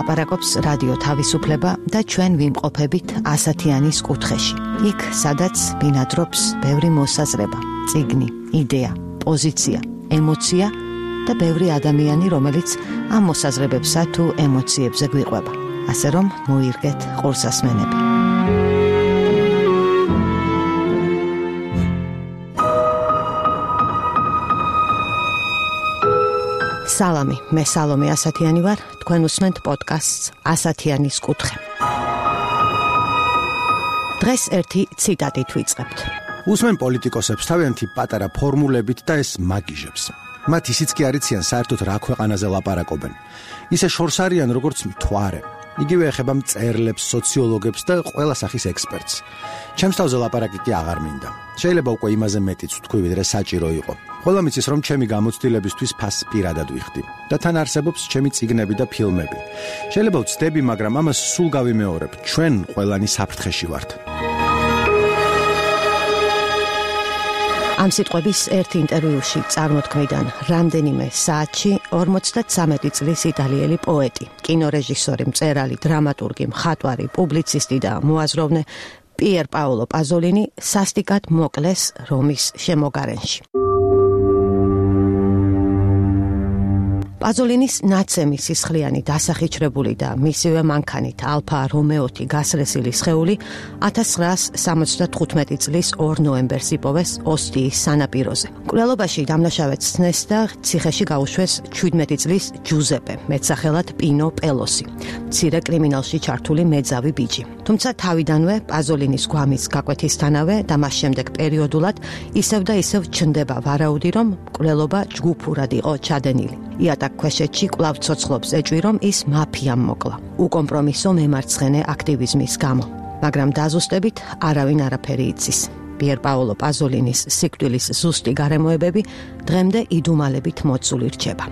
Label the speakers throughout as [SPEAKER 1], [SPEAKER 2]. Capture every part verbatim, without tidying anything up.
[SPEAKER 1] ლაპარაკობს რადიო თავისუფლება და ჩვენ ვიმყოფებით ასათიანის კუთხეში. იქ, სადაც ბინადრობს ბევრი მოსაზრება, წიგნი, იდეა, პოზიცია, ემოცია და ბევრი ადამიანი, რომელიც ამ მოსაზრებებსა თუ ემოციებზე გვიყვება. ასე რომ მოირგეთ ყურსასმენები. სალამი, მე სალომე ასათიანი ვარ, თქვენ უსმენთ პოდკასტს ასათიანის კუთხე. დღეს ერთი ციტატით ვიწყებთ.
[SPEAKER 2] უსმენ პოლიტიკოსებს თავიანთი პატარა ფორმულებით და ეს მაგიჟებს. მათ ისიც კი არიციან საერთოდ რა ქვეყანაზე ლაპარაკობენ. ისე შორს არიან როგორც მთვარე. იგივე ეხება მწერლებს, სოციოლოგებს და ყველა სახის ექსპერტს. ჩემს თავზე ლაპარაკი კი აღარ მინდა. შეიძლება უკვე იმაზე მეტიც ვთქვი, ვიდრე საჭირო იყო. ყველა მიცის, რომ ჩემი გამოცდილებისთვის ფასს პირადად ვიხდი და თან არსებობს ჩემი წიგნები და ფილმები. შეიძლება ვცდები, მაგრამ ამას სულ გავიმეორებ. ჩვენ ყველანი საფრთხეში ვართ. ამ სიტყვების ერთ ინტერვიუში წარმოთქმიდან რამდენიმე საათში ორმოცდათსამეტი წლის იტალიელი პოეტი, კინორეჟისორი, მწერალი, დრამატურგი, მხატვარი, პუბლიცისტი და მოაზროვნე პიერ პაოლო პაზოლინი სასტიკად მოკლეს რომის შემოგარენში. პაზოლინის ნაცემი სისხლიანი დასახიჩრებული და მისივე მანქანით ალფა რომეოთი გასრესილი სხეული ათას ცხრაას სამოცდათხუთმეტი წლის ორ ნოემბერს იპოვეს ოსტიის სანაპიროზე. მკვლელობაში დამნაშავედ სცნეს და ციხეში გაუშვეს ჩვიდმეტი წლის ჯუზეპე, მეტსახელად პინო პელოსი, მცირე კრიმინალში ჩართული მეძავი ბიჭი. თუმცა თავიდანვე პაზოლინის გვამის გაკვეთისთანავე და მას შემდეგ პერიოდულად ისევ და ისევ ჩნდება ვარაუდი, რომ მკვლელობა ჯგუფურად იყო ჩადენილი. იატაკ ქვეშეთში კვლავ ცოცხლობს ეჭვი, რომ ის მაფიამ მოკლა უკომპრომისო მემარცხენე აქტივიზმის გამო. მაგრამ დაზუსტებით არავინ არაფერი იცის. პიერ პაოლო პაზოლინის სიკვდილის ზუსტი გარემოებები დღემდე იდუმალებით მოცული რჩება.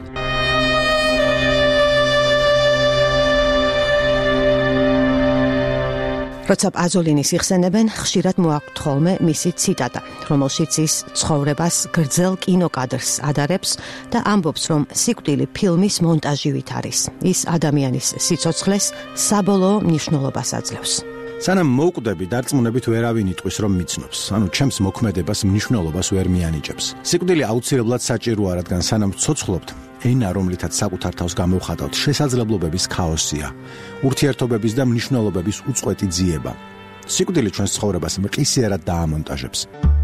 [SPEAKER 2] როცა პაზოლინის იხსენებენ, ხშირად მოაქვთ ხოლმე მისი ციტატა, რომელშიც ის ცხოვრებას გრძელ კინოკადრს ადარებს და ამბობს, რომ სიკვდილი ფილმის მონტაჟივით არის. ის ადამიანის სიცოცხლეს საბოლოო მნიშვნელობას აძლევს. სანამ მოვკვდები, დარწმუნებით ვერავინ იტყვის, რომ მიცნობს. ანუ ჩემს მოქმედებას მნიშვნელობას ვერ მიანიჭებს. სიკვდილი აუცილებლად საჭიროა, რადგან სანამ ცოცხლობთ, ენა, რომლითაც საკუთარ თავს გამოვხატავთ, შესაძლებლობების ქაოსია, ურთიერთობების და მნიშვნელობების უწყვეტი ძიება. სიკვდილი ჩვენს ცხოვრებას მყისიერად დაამონტაჟებს.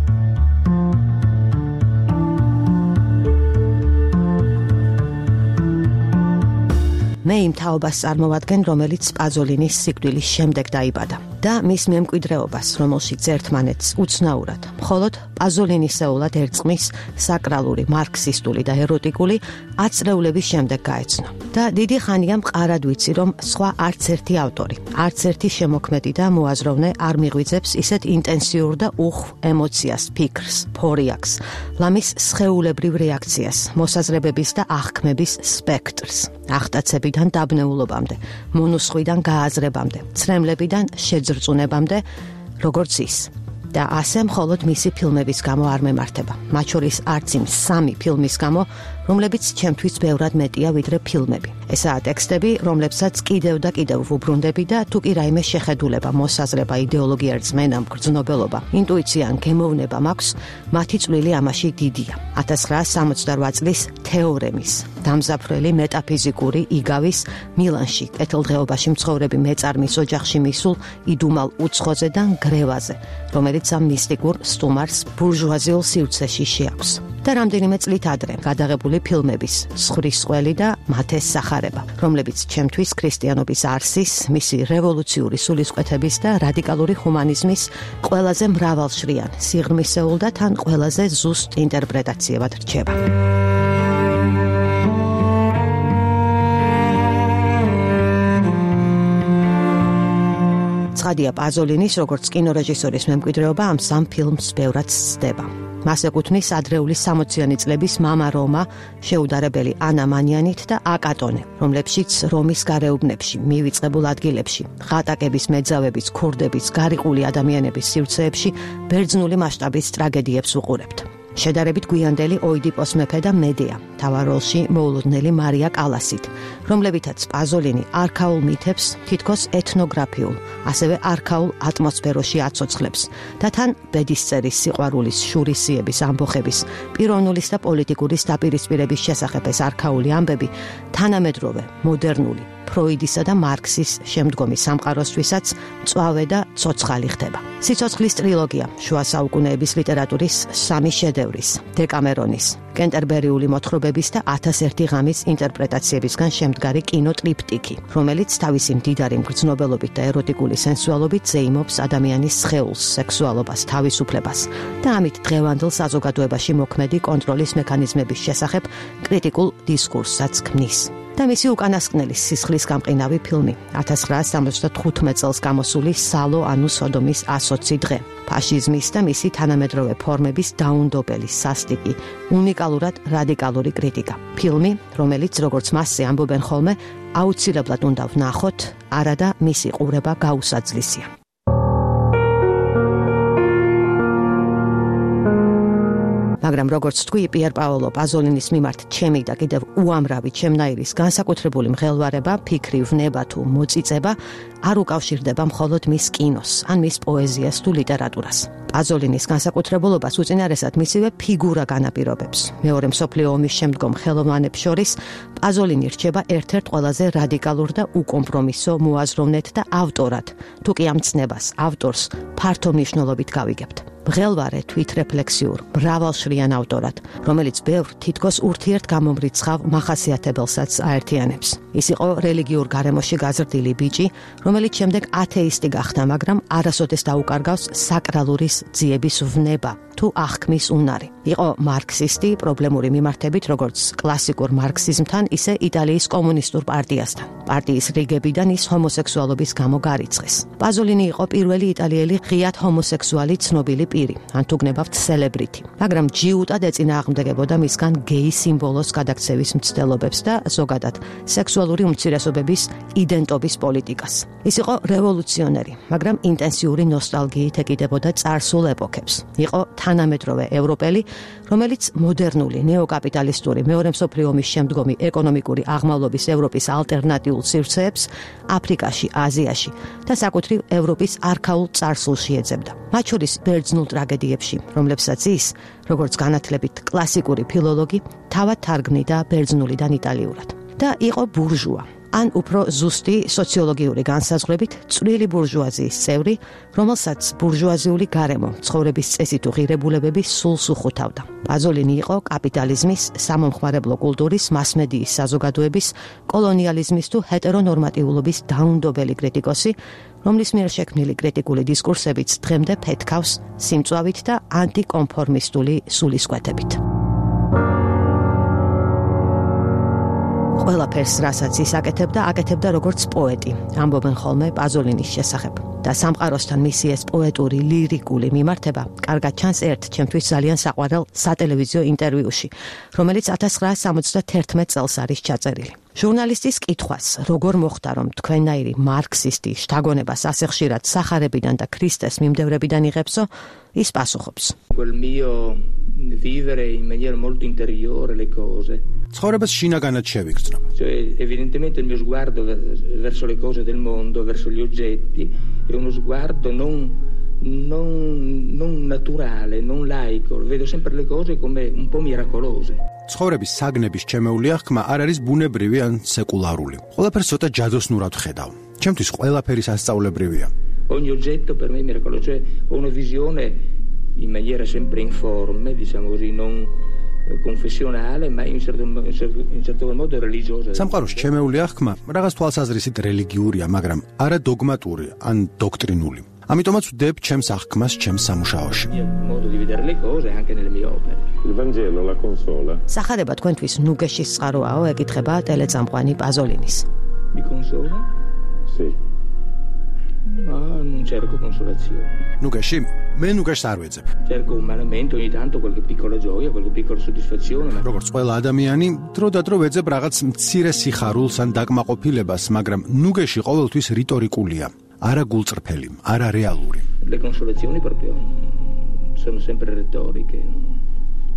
[SPEAKER 2] მე იმ თაობას წარმოვადგენ, რომელიც პაზოლინის სიკვდილის შემდეგ დაიბადა და მის მემკვიდრეობას, რომელშიც ერთმანეთს უცნაურად, მხოლოდ პაზოლინისეულად ერწყმის საკრალური, მარქსისტული და ეროტიკული აწრეულების შემდეგ გაეცნო. და დიდი ხანია მყარად ვიცი, რომ სხვა არც ერთი ავტორი, არც ერთი შემოქმედი და მოაზროვნე არ მიღვიძებს ისეთ ინტენსიურ და უხვ ემოციას, ფიქრს, ფორიაქს, ლამის სხეულებრივ რეაქციას, მოსაზრებების და აღქმების სპექტრს, ახტაცებიდან დაბნეულობამდე, მონუსხვიდან გააზრებამდე, ცრემლებიდან შეძრწუნებამდე, როგორც ის. და ასე მხოლოდ მისი ფილმების გამო არ მემართება. მათ შორის არც იმ სამი ფილმის გამო, რომლებიც ჩემთვის ბევრად მეტია ვიდრე ფილმები. ესაა ტექსტები, რომლებსაც კიდევ და კიდევ ვუბრუნდები და თუ კი რაიმე შეხედულება, მოსაზრება, იდეოლოგია, რწმენა, მგრძნობელობა, ინტუიცია ან გემოვნება მაქვს, მათი წვლილი ამაში დიდია. ათას ცხრაას სამოცდარვა წლის თეორემის, დამზაფრელი მეტაფიზიკური იგავის მილანში, კეთილდღეობაში მცხოვრები მეწარმის ოჯახში მისულ იდუმალ უცხოზე და ნგრევაზე, რომელიც ამ მისტიკურ სტუმარს ბურჟუაზიულ სივრცეში შეაქვს. და რამდენიმე წლით ადრე გადაღებული ფილმების „სხვრის ყველი“ და „მათეს სახარება“, რომლებიც ჩემთვის ქრისტიანობის არსის, მისი რევოლუციური სულისკვეთების და რადიკალური ჰუმანიზმის ყველაზე მრავალშრიან, სიღრმისეულ და თან ყველაზე ზუსტ ინტერპრეტაციებად რჩება. ცხადია, პაზოლინის როგორც კინორეჟისორის მემკვიდრეობა ამ სამ ფილმს ბევრად სცდება. მას ეკუთვნის ადრეული სამოციანი წლების მამა რომა, შეუდარებელი ანა მანიანით და აკატონე, რომლებშიც რომის გარეუბნებში, მივიწყებულ ადგილებში, ღატაკების, მეძავების, ქურდების, გარიყული ადამიანების სივრცეებში ბერძნული მასშტაბის ტრაგედიებს უყურებთ. შედარებით გვიანდელი ოიდიპოს მეფე და მედეა, მთავარ როლში მოულოდნელი მარია კალასით, რომლებითაც პაზოლინი არქაულ მითებს თითქოს ეთნოგრაფიულ, ასევე არქაულ ატმოსფეროში აცოცხლებს და თან ბედისწერის, სიყვარულის, შურისიების, ამბოხების, პიროვნულის და პოლიტიკური დაპირისპირების შესახებ ეს არქაული ამბები თანამედროვე, მოდერნული, ფროიდისა და მარქსის შემდგომი სამყაროსთვისაც მწვავე და ცოცხალი ხდება. სიცოცხლის ტრილოგია შუა საუკუნეების ლიტერატურის სამი შედევრის, დეკამერონის, კენტერბერიული მოთხრობების და ათასერთი ღამის ინტერპრეტაციებისგან შემდგარი კინოტრიპტიკი, რომელიც თავისი მდიდარი მგრძნობელობით და ეროტიკული სენსუალობით ზეიმობს ადამიანის სხეულს, სექსუალობას, თავისუფლებას და ამით დღევანდელ საზოგადოებაში მოქმედი კონტროლის მექანიზმების შესახებ კრიტიკულ დისკურსსაც ქმნის. და მისი უკანასკნელი სისხლის გამყინავი ფილმი ათას ცხრაასი სამოცდათხუთმეტ წელს გამოსული სალო ანუ სოდომის ასოცი დღე, ფაშიზმის და მისი თანამედროვე ფორმების დაუნდობელი სასტიკი, უნიკალურად რადიკალური კრიტიკა. ფილმი, რომელიც როგორც მასზე ამბობენ ხოლმე, აუცილებლად უნდა ვნახოთ, არადა მისი ყურება გაუსაძლისია. მაგრამ როგორც თქვი, პიერ პაოლო პაზოლინის მიმართ ჩემი და კიდევ უამრავი ჩემნაირის განსაკუთრებული მღელვარება, ფიქრი, ვნება თუ მოწიწება არ უკავშირდება მხოლოდ მის კინოს, ან მის პოეზიას თუ ლიტერატურას. პაზოლინის განსაკუთრებულობას უწინარესად მისივე ფიგურა განაპირობებს. მეორე მსოფლიო ომის შემდგომ ხელოვნებს შორის პაზოლინი რჩება ერთ-ერთ ყველაზე რადიკალურ და უკომპრომისო მოაზროვნედ და ავტორად, თუ კი ამ ცნებას ავტორს ფართო მნიშვნელობით გავიგებთ. მღელვარე თვითრეფლექსიურ, მრავალშრიან ავტორად, რომელიც ბევრ თითქოს ურთიერთგამომრიცხავ მახასიათებელსაც აერთიანებს. ის იყო რელიგიურ გარემოში გაზრდილი ბიჭი, რომელიც შემდეგ ათეისტი გახდა, მაგრამ არასოდეს დაუკარგავს საკრალურის ძიების ვნება თუ აღქმის უნარი. იყო მარქსისტი, პრობლემური მიმართებით, როგორც კლასიკურ მარქსიზმთან, ისე იტალიის კომუნისტურ პარტიასთან. პარტიის რიგებიდან ის ჰომოსექსუალობის გამო გარიცხეს. პაზოლინი იყო პირველი იტალიელი ღიად ჰომოსექსუალი ცნობილი პირი, ან თუ გნებავთ სელებრიტი. მაგრამ ჯიუტად ეწინააღმდეგებოდა მისგან გეი სიმბოლოს გადაქცევის მცდელობებს და ზოგადად სექსუალური უმცირესობების იდენტობის პოლიტიკას. ის იყო რევოლუციონერი, მაგრამ ინტენსიური ნოსტალგიით ეკიდებოდა წარსულ ეპოქებს. იყო თანამედროვე ევროპელი, რომელიც მოდერნული, ნეოკაპიტალისტური მეორე მსოფლიო ომის შემდგომი ეკონომიკური აღმავლობის ევროპის ალტერნატიულ სივრცეებს აფრიკაში, აზიაში და საკუთრივ ევროპის არქაულ წარსულში ეძებდა. მათ შორის ბერძნულ ტრაგედიებში, რომლებსაც ის, როგორც განათლებით კლასიკური ფილოლოგი, თავად თარგმნიდა ბერძნულიდან იტალიურად. და იყო ბურჟუა, ან უფრო ზუსტი სოციოლოგიური განსაზღვრებით წვრილი ბურჟუაზიის წევრი, რომელსაც ბურჟუაზიული გარემო, ცხოვრების წესი თუ ღირებულებები სულს უხუთავდა. პაზოლინი იყო კაპიტალიზმის, სამომხმარებლო კულტურის, მასმედიის საზოგადოების, კოლონიალიზმის თუ ჰეტერონორმატიულობის დაუნდობელი კრიტიკოსი, რომლის მიერ შექმნილი კრიტიკული დისკურსებიც დღემდე ფეთქავს სიმწვავით და ანტიკონფორმისტული სულისკვეთებით. ყველაფერს, რასაც ის აკეთებდა, აკეთებდა როგორც პოეტი, ამბობენ ხოლმე პაზოლინის შესახებ. და სამყაროსთან მისი ეს პოეტური, ლირიკული მიმართება კარგად ჩანს ერთ ჩემთვის ძალიან საყვარელ სატელევიზიო ინტერვიუში, რომელიც ათას ცხრაასი სამოცდათერთმეტ წელს არის ჩაწერილი. ჟურნალისტის კითხვას, როგორ მოხდა, რომ თქვენნაირი მარქსისტი შთაგონებას ასე ხშირად სახარებიდან და ქრისტეს მიმდევრებიდან იღებსო, ის პასუხობს.
[SPEAKER 3] Quel mio vivere in maniera molto interiore le cose.
[SPEAKER 4] ცხოვრებას შინაგანად შევიგრძნობ.
[SPEAKER 3] Cioè, evidentemente il mio sguardo verso le cose del mondo, verso gli oggetti, è uno sguardo non, non, non naturale, non laico. Vedo sempre le cose come un po' miracolose.
[SPEAKER 4] ცხოვრების საგნების ჩემეული აღქმა არ არის ბუნებრივი ან სეკულარული. ყველაფერს ცოტა ჯადოსნურად ხედავ. ჩემთვის ყველაფერი სასწauლებრივია.
[SPEAKER 3] Ogni oggetto per me è miracoloso, cioè ho una visione in maniera sempre informe, diciamo così, non confessionale, ma in certo, in certo modo religiosa.
[SPEAKER 4] სამყაროს ჩემეული აღქმა რაღაც თვალსაზრისით რელიგიურია, მაგრამ არა დოგმატური ან დოქტრინული. ამიტომაც ვდებ ჩემს აღქმას ჩემს სამუშაოში.
[SPEAKER 3] Modo di vedere le cose anche nelle mie opere.
[SPEAKER 5] Il Vangelo la consola.
[SPEAKER 2] სახარება თქვენთვის ნუგეშის წყაროაო, ეკითხება ტელეწამყვანი პაზოლინის.
[SPEAKER 3] Mi consola?
[SPEAKER 5] Sì.
[SPEAKER 3] Ma non cerco consolazione.
[SPEAKER 4] ნუგეში? მე ნუგეშს არ ვეძებ.
[SPEAKER 3] Cerco umanamente ogni tanto qualche piccola gioia, qualche piccola soddisfazione. Ma...
[SPEAKER 4] როგორც ყველა ადამიანი, დრო და დრო ვეძებ რაღაც მცირე სიხარულს ან დაკმაყოფილებას, მაგრამ ნუგეში ყოველთვის რიტორიკულია, არა გულწრფელი, არა რეალური.
[SPEAKER 3] Le consolazioni proprio sono sempre retoriche.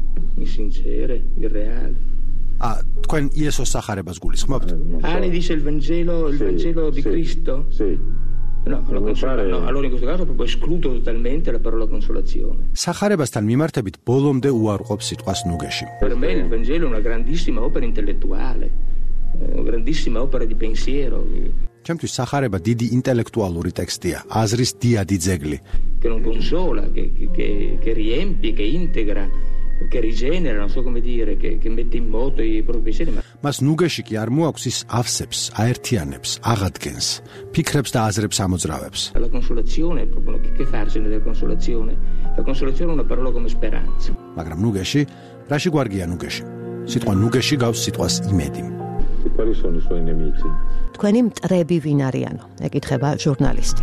[SPEAKER 3] insincere, irreale.
[SPEAKER 4] Ah, თქვენ იესოს სახარებას გულისხმობთ?
[SPEAKER 3] Ah, dice il Vangelo, il
[SPEAKER 5] Sì,
[SPEAKER 3] Vangelo di
[SPEAKER 5] sì,
[SPEAKER 3] Cristo?
[SPEAKER 5] Sì.
[SPEAKER 3] No, la consola-
[SPEAKER 5] pare-
[SPEAKER 3] no, allora in questo caso proprio escludo totalmente la parola consolazione.
[SPEAKER 4] სახარებასთან მიმართებით ბოლომდე უარყოფ სიტყვას ნუგეში.
[SPEAKER 3] Per me il Vangelo è una grandissima opera intellettuale, eh, una grandissima opera di pensiero, eh,
[SPEAKER 4] ჩემთვის სახარება დიდი ინტელექტუალური ტექსტია, აზრის დიადი ძეგლი.
[SPEAKER 3] che non consola, che, che- che, che riempie, che integra, che rigenera, non so come dire, che, che mette in moto i propri pensieri. Ma
[SPEAKER 4] მას ნუგეში კი არ მოაქვს ის ავსებს, აერთიანებს, აღადგენს, ფიქრებს და აზრებს ამოძრავებს.
[SPEAKER 3] la consolazione, proprio, che, che farsene della consolazione? La consolazione è una parola come speranza.
[SPEAKER 4] მაგრამ ნუგეში, რაში გვარგია ნუგეში? სიტყვა ნუგეში გავს სიტყვას იმედი.
[SPEAKER 5] E quali sono i suoi nemici?
[SPEAKER 2] თქვენი მტრები ვინ არიანო? ეკითხება ჟურნალისტი.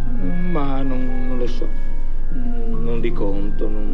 [SPEAKER 3] Ma non, non lo so, Mm, non di conto. Non...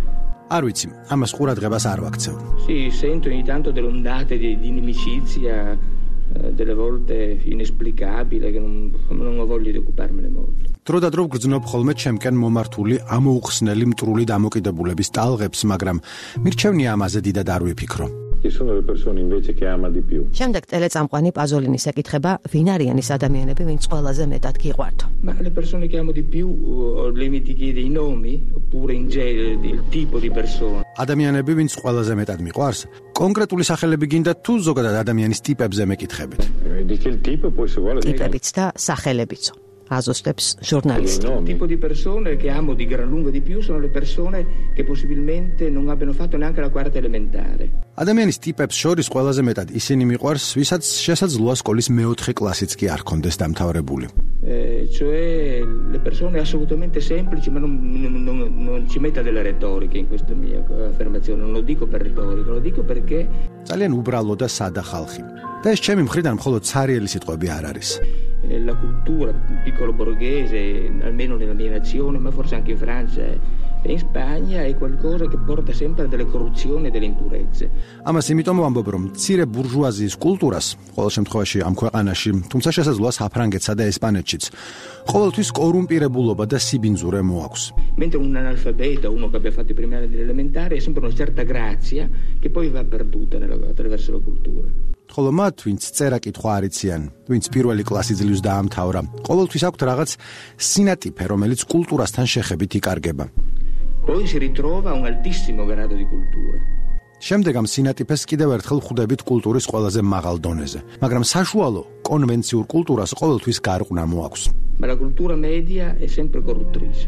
[SPEAKER 4] არ ვიცი, ამას ყურადღებას არ ვაქცევ.
[SPEAKER 3] Sì, sento ogni tanto delle ondate di, di inimicizia, eh, delle volte inesplicabile, che non, non ho voglia di occuparmene molto.
[SPEAKER 4] დრო და დრო გრძნობ ხოლმე ჩემკენ მომართული ამოუხსნელი მტრული დამოკიდებულების ტალღებს, მაგრამ მირჩევნია ამაზე დიდად არ ვიფიქრო.
[SPEAKER 5] Chi sono le persone invece che ama di più?
[SPEAKER 2] შემდეგ ტელეწამყვანი პაზოლინის ეკითხება, ვინ არიან ის ადამიანები, ვინც ყველაზე მეტად გიყვართ.
[SPEAKER 3] Ma le persone che amo di più, o lei mi chiede i nomi, oppure in genere il tipo di persona?
[SPEAKER 4] ადამიანები, ვინც ყველაზე მეტად მიყვარს, კონკრეტული სახელები გინდა თუ ზოგადად ადამიანის ტიპებზე მეკითხებით.
[SPEAKER 5] Eh, Di che tipo poi se vuole...
[SPEAKER 2] ტიპებიც და სახელებიც. აზუსტებს
[SPEAKER 5] I
[SPEAKER 2] ჟურნალისტი.
[SPEAKER 3] Il
[SPEAKER 5] nomi.
[SPEAKER 3] tipo di persone che amo di gran lunga di più sono le persone che possibilmente non abbiano fatto neanche la quarta elementare.
[SPEAKER 4] ადამიანის ტიპებს შორის ყველაზე მეტად ისინი მიყვარს, ვისაც შესაძლოა სკოლის მეოთხე კლასიც კი არ კონდეს დამთავრებული.
[SPEAKER 3] Eh, cioè le persone assolutamente semplici, ma non, non- non- non ci metta della retorica in questa mia affermazione, non lo dico per retorica, lo dico perché
[SPEAKER 4] ძალიან უბრალო და სადა ხალხი. და ეს ჩემი მხრიდან მხოლოდ ცარიელი სიტყვები არ არის.
[SPEAKER 3] eh, la cultura piccolo borghese, almeno nella mia nazione, ma forse anche in Francia e in Spagna, è qualcosa che porta sempre a delle corruzioni e delle impurezze.
[SPEAKER 4] ამას იმიტომ ვამბობ, რომ მცირე ბურჟუაზიის კულტურას, ყოველ შემთხვევაში ამ ქვეყანაში, თუმცა შესაძლოა საფრანგეთსა და ესპანეთშიც, ყოველთვის კორუმპირებულობა და სიბინძურე მოაქვს.
[SPEAKER 3] Mentre un analfabeta, uno che abbia fatto i primi anni dell'elementare, è sempre una certa grazia che poi va perduta nella- attraverso la cultura.
[SPEAKER 4] ხოლო მათ, ვინც წერა-კითხვა არ იციან, ვინც პირველი კლასი ძლივს დაამთავრა, ყოველთვის აქვთ რაღაც სინატიფე, რომელიც კულტურასთან შეხებით იკარგება.
[SPEAKER 3] Poi si ritrova un altissimo grado di cultura.
[SPEAKER 4] შემდეგ ამ სინატიფეს კიდევ ერთხელ ხვდებით კულტურის ყველაზე მაღალ დონეზე, მაგრამ საშუალო კონვენციურ კულტურას ყოველთვის გარყვნა მოაქვს.
[SPEAKER 3] Ma la cultura media è sempre corruttrice.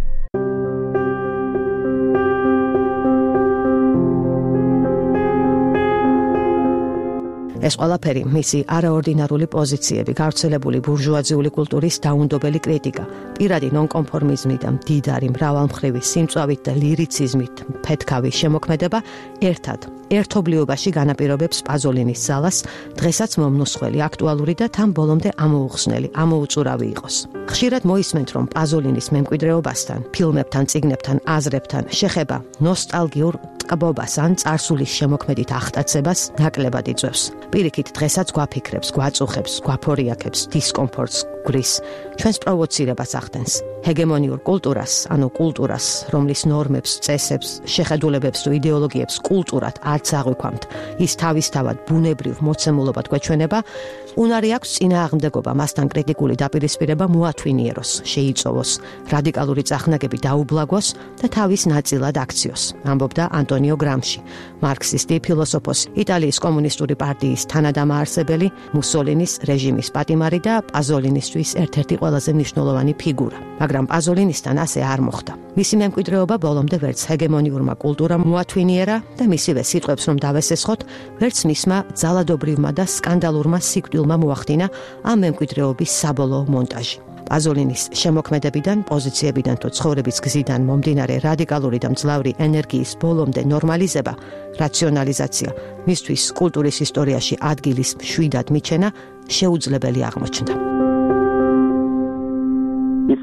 [SPEAKER 2] ეს ყველაფერი მისი არაორდინარული პოზიციები, გავრცელებული ბურჟუაზიული კულტურის დაუნდობელი კრიტიკა, პირადი ნონკონფორმიზმი და მდიდარი მრავალმხრივი სიმწვავით და ლირიციზმით ფეთქავი შემოქმედება ერთად ერთობლიობაში განაპირობებს პაზოლინის ძალას, დღესაც მომნუსხველი, აქტუალური და თან ბოლომდე ამოუხსნელი, ამოუწურავი იყოს. ხშირად მოისმენთ, რომ პაზოლინის მემკვიდრეობასთან, ფილმებთან, წიგნებთან, აზრებთან შეხება ნოსტალგიურ ტკბობას ან წარსულის შემოქმედით ახტაცებას ნაკლებად იწვევს. პირიქით დღესაც გვაფიქრებს, გვაწუხებს, გვაფორიაქებს, დისკომფორტს გვრის, ჩვენს პროვოცირებას ახდენს. ჰეგემონიურ კულტურას, ანუ კულტურას, რომლის ნორმებს, წესებს, შეხედულებებს თუ იდეოლოგიებს კულტურად არც აღვიქვამთ, ის თავისთავად ბუნებრივ მოცემულობად გვეჩვენება, უნარი აქვს წინააღმდეგობა, მასთან კრიტიკული დაპირისპირება მოათვინიეროს, შეიწოვოს, რადიკალური წახნაგები დაუბლაგოს და თავის ნაწილად აქციოს, ამბობდა ანტონიო გრამში, მარქსისტი ფილოსოფოსი, იტალიის კომუნისტური პარტიის თანადამაარსებელი, მუსოლინის რეჟიმის პატიმარი და პაზოლინისთვის ერთ-ერთი ყველაზე მნიშვნელოვანი ფიგურა. მაგრამ პაზოლინისთან ასე არ მოხდა. მისი მემკვიდრეობა ბოლომდე ვერც ჰეგემონიურმა კულტურამ მოათვინიერა და მისივე სიტყვებს რომ დავესესხოთ, ვერც მისმა ძალადობრივმა და სკანდალურმა სიკვდილმა მოახდინა ამ მემკვიდრეობის საბოლოო მონტაჟი. პაზოლინის შემოქმედებიდან, პოზიციებიდან თუ ცხოვრების გზიდან მომდინარე რადიკალური და მძლავრი ენერგიის ბოლომდე ნორმალიზება, რაციონალიზაცია, მისთვის კულტურის ისტორიაში ადგილის მშვიდად მიჩენა შეუძლებელი აღმოჩნდა.
[SPEAKER 6] His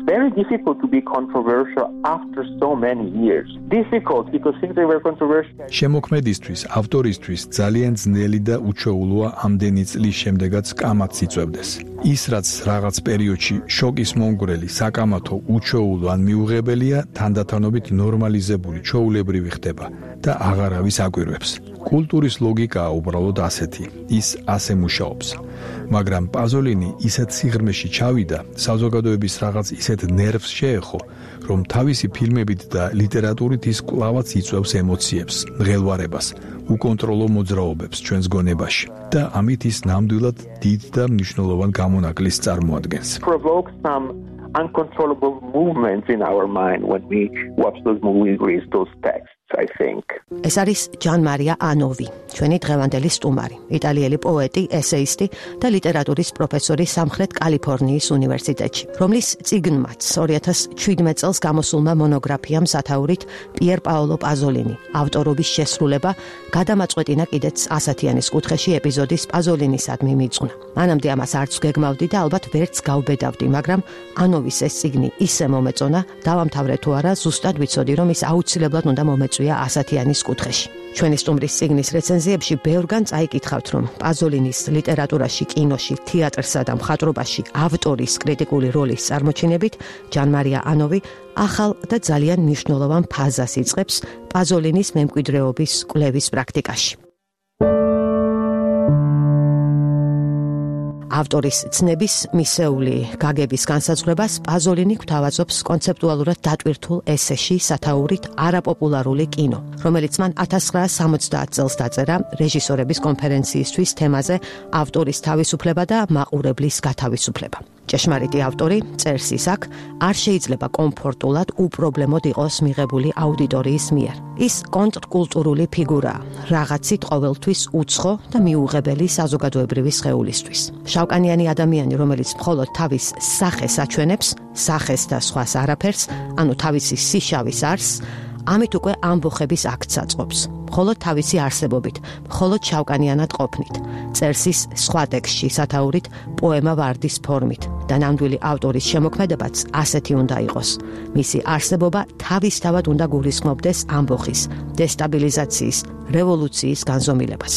[SPEAKER 6] very difficult to be controversial after so many years. Difficult because things they were controversial.
[SPEAKER 7] შემოქმედისთვის, ავტორისთვის ძალიან ძნელი და უჩვეულოა ამდენი წლის შემდეგაც კამათს იწვევდეს. ის რაც რაღაც პერიოდში შოკის მომგვრელი, საკამათო, უჩვეულო ან მიუღებელია, თანდათანობით ნორმალიზებული, ჩვეულებრივი ხდება და აღარავის აკვირვებს. კულტურის ლოგიკაა უბრალოდ ასეთი, ის ასე მუშაობს. მაგრამ პაზოლინი ისეთ სიღრმეში ჩავიდა, საზოგადოების რაღაც ისეთ ნერვს შეეხო, რომ თავისი ფილმებით და ლიტერატურით ის კვლავაც იწვევს ემოციებს, მღელვარებას, უკონტროლო მოძრაობებს ჩვენს გონებაში და ამით ის ნამდვილად დიდ და მნიშვნელოვან გამონაკლისს წარმოადგენს.
[SPEAKER 6] Provoke some uncontrollable movements in our mind when we watch those movies, read those texts, I think.
[SPEAKER 2] ეს არის ჯან მარია ანოვი, ჩვენი დღევანდელი სტუმარი, იტალიელი პოეტი, ესეისტი და ლიტერატურის პროფესორი სამხრეთ კალიფორნიის უნივერსიტეტში, რომლის წიგნმაც ორი ათას შვიდმეტ წელს გამოსულმა მონოგრაფიამ სათაურით პიერ პაოლო პაზოლინი, ავტორობის შესრულება გადამაწყვეტინა კიდეც ასათიანის კუთხეში ეპიზოდის პაზოლინისადმი მიძღვნა. მანამდე ამას არც გეგმავდი და ალბათ ვერც გავბედავდი, მაგრამ ანოვის ეს წიგნი ისე მომეწონა, დავამთავრე თუ არა, ზუსტად ვიცოდი, რომ ის აუცილებლად უნდა მომეწვია ასათიანის კუთხეში. ჩვენი სტუმრის წიგნის რეცენზიებში ბევრგან წაიკითხავთ, რომ პაზოლინის ლიტერატურაში, კინოში, თეატრსა და მხატვრობაში ავტორის კრიტიკული როლის წარმოჩინებით ჯან მარია ანოვი ახალ და ძალიან მნიშვნელოვან ფაზას იწყებს პაზოლინის მემკვიდრეობის კვლევის პრაქტიკაში. ავტორის ცნების მისეული გაგების განსაზღვრებას პაზოლინი გვთავაზობს კონცეპტუალურად დატვირთულ ესეში სათაურით არაპოპულარული კინო, რომელიც მან ათას ცხრაასი სამოცდაათ წელს დაწერა რეჟისორების კონფერენციისთვის თემაზე ავტორის თავისუფლება და მაყურებლის გათავისუფლება. ჭეშმარიტი ავტორი წერს ის აქ არ შეიძლება კომფორტულად უპრობლემოდ იყოს მიღებული აუდიტორიის მიერ. ის კონტრკულტურული ფიგურაა, რაღაცით ყოველთვის უცხო და მიუღებელი საზოგადოებრივი სხეულისთვის. შავკანიანი ადამიანი, რომელიც მხოლოდ თავის სახეს აჩვენებს, სახეს და სხვას არაფერს, ანუ თავისი სიშავის არსს, ამით უკვე ამბოხების აქტს აწყობს. მხოლოდ თავისი არსებობით, მხოლოდ შავკანიანად ყოფნით. წერს ის სხვა ტექსტში სათაურით პოემა ვარდის ფორმით და ნამდვილი ავტორის შემოქმედებაც ასეთი უნდა იყოს. მისი არსებობა თავისთავად უნდა გულისხმობდეს ამბოხის, დესტაბილიზაციის, რევოლუციის განზომილებას.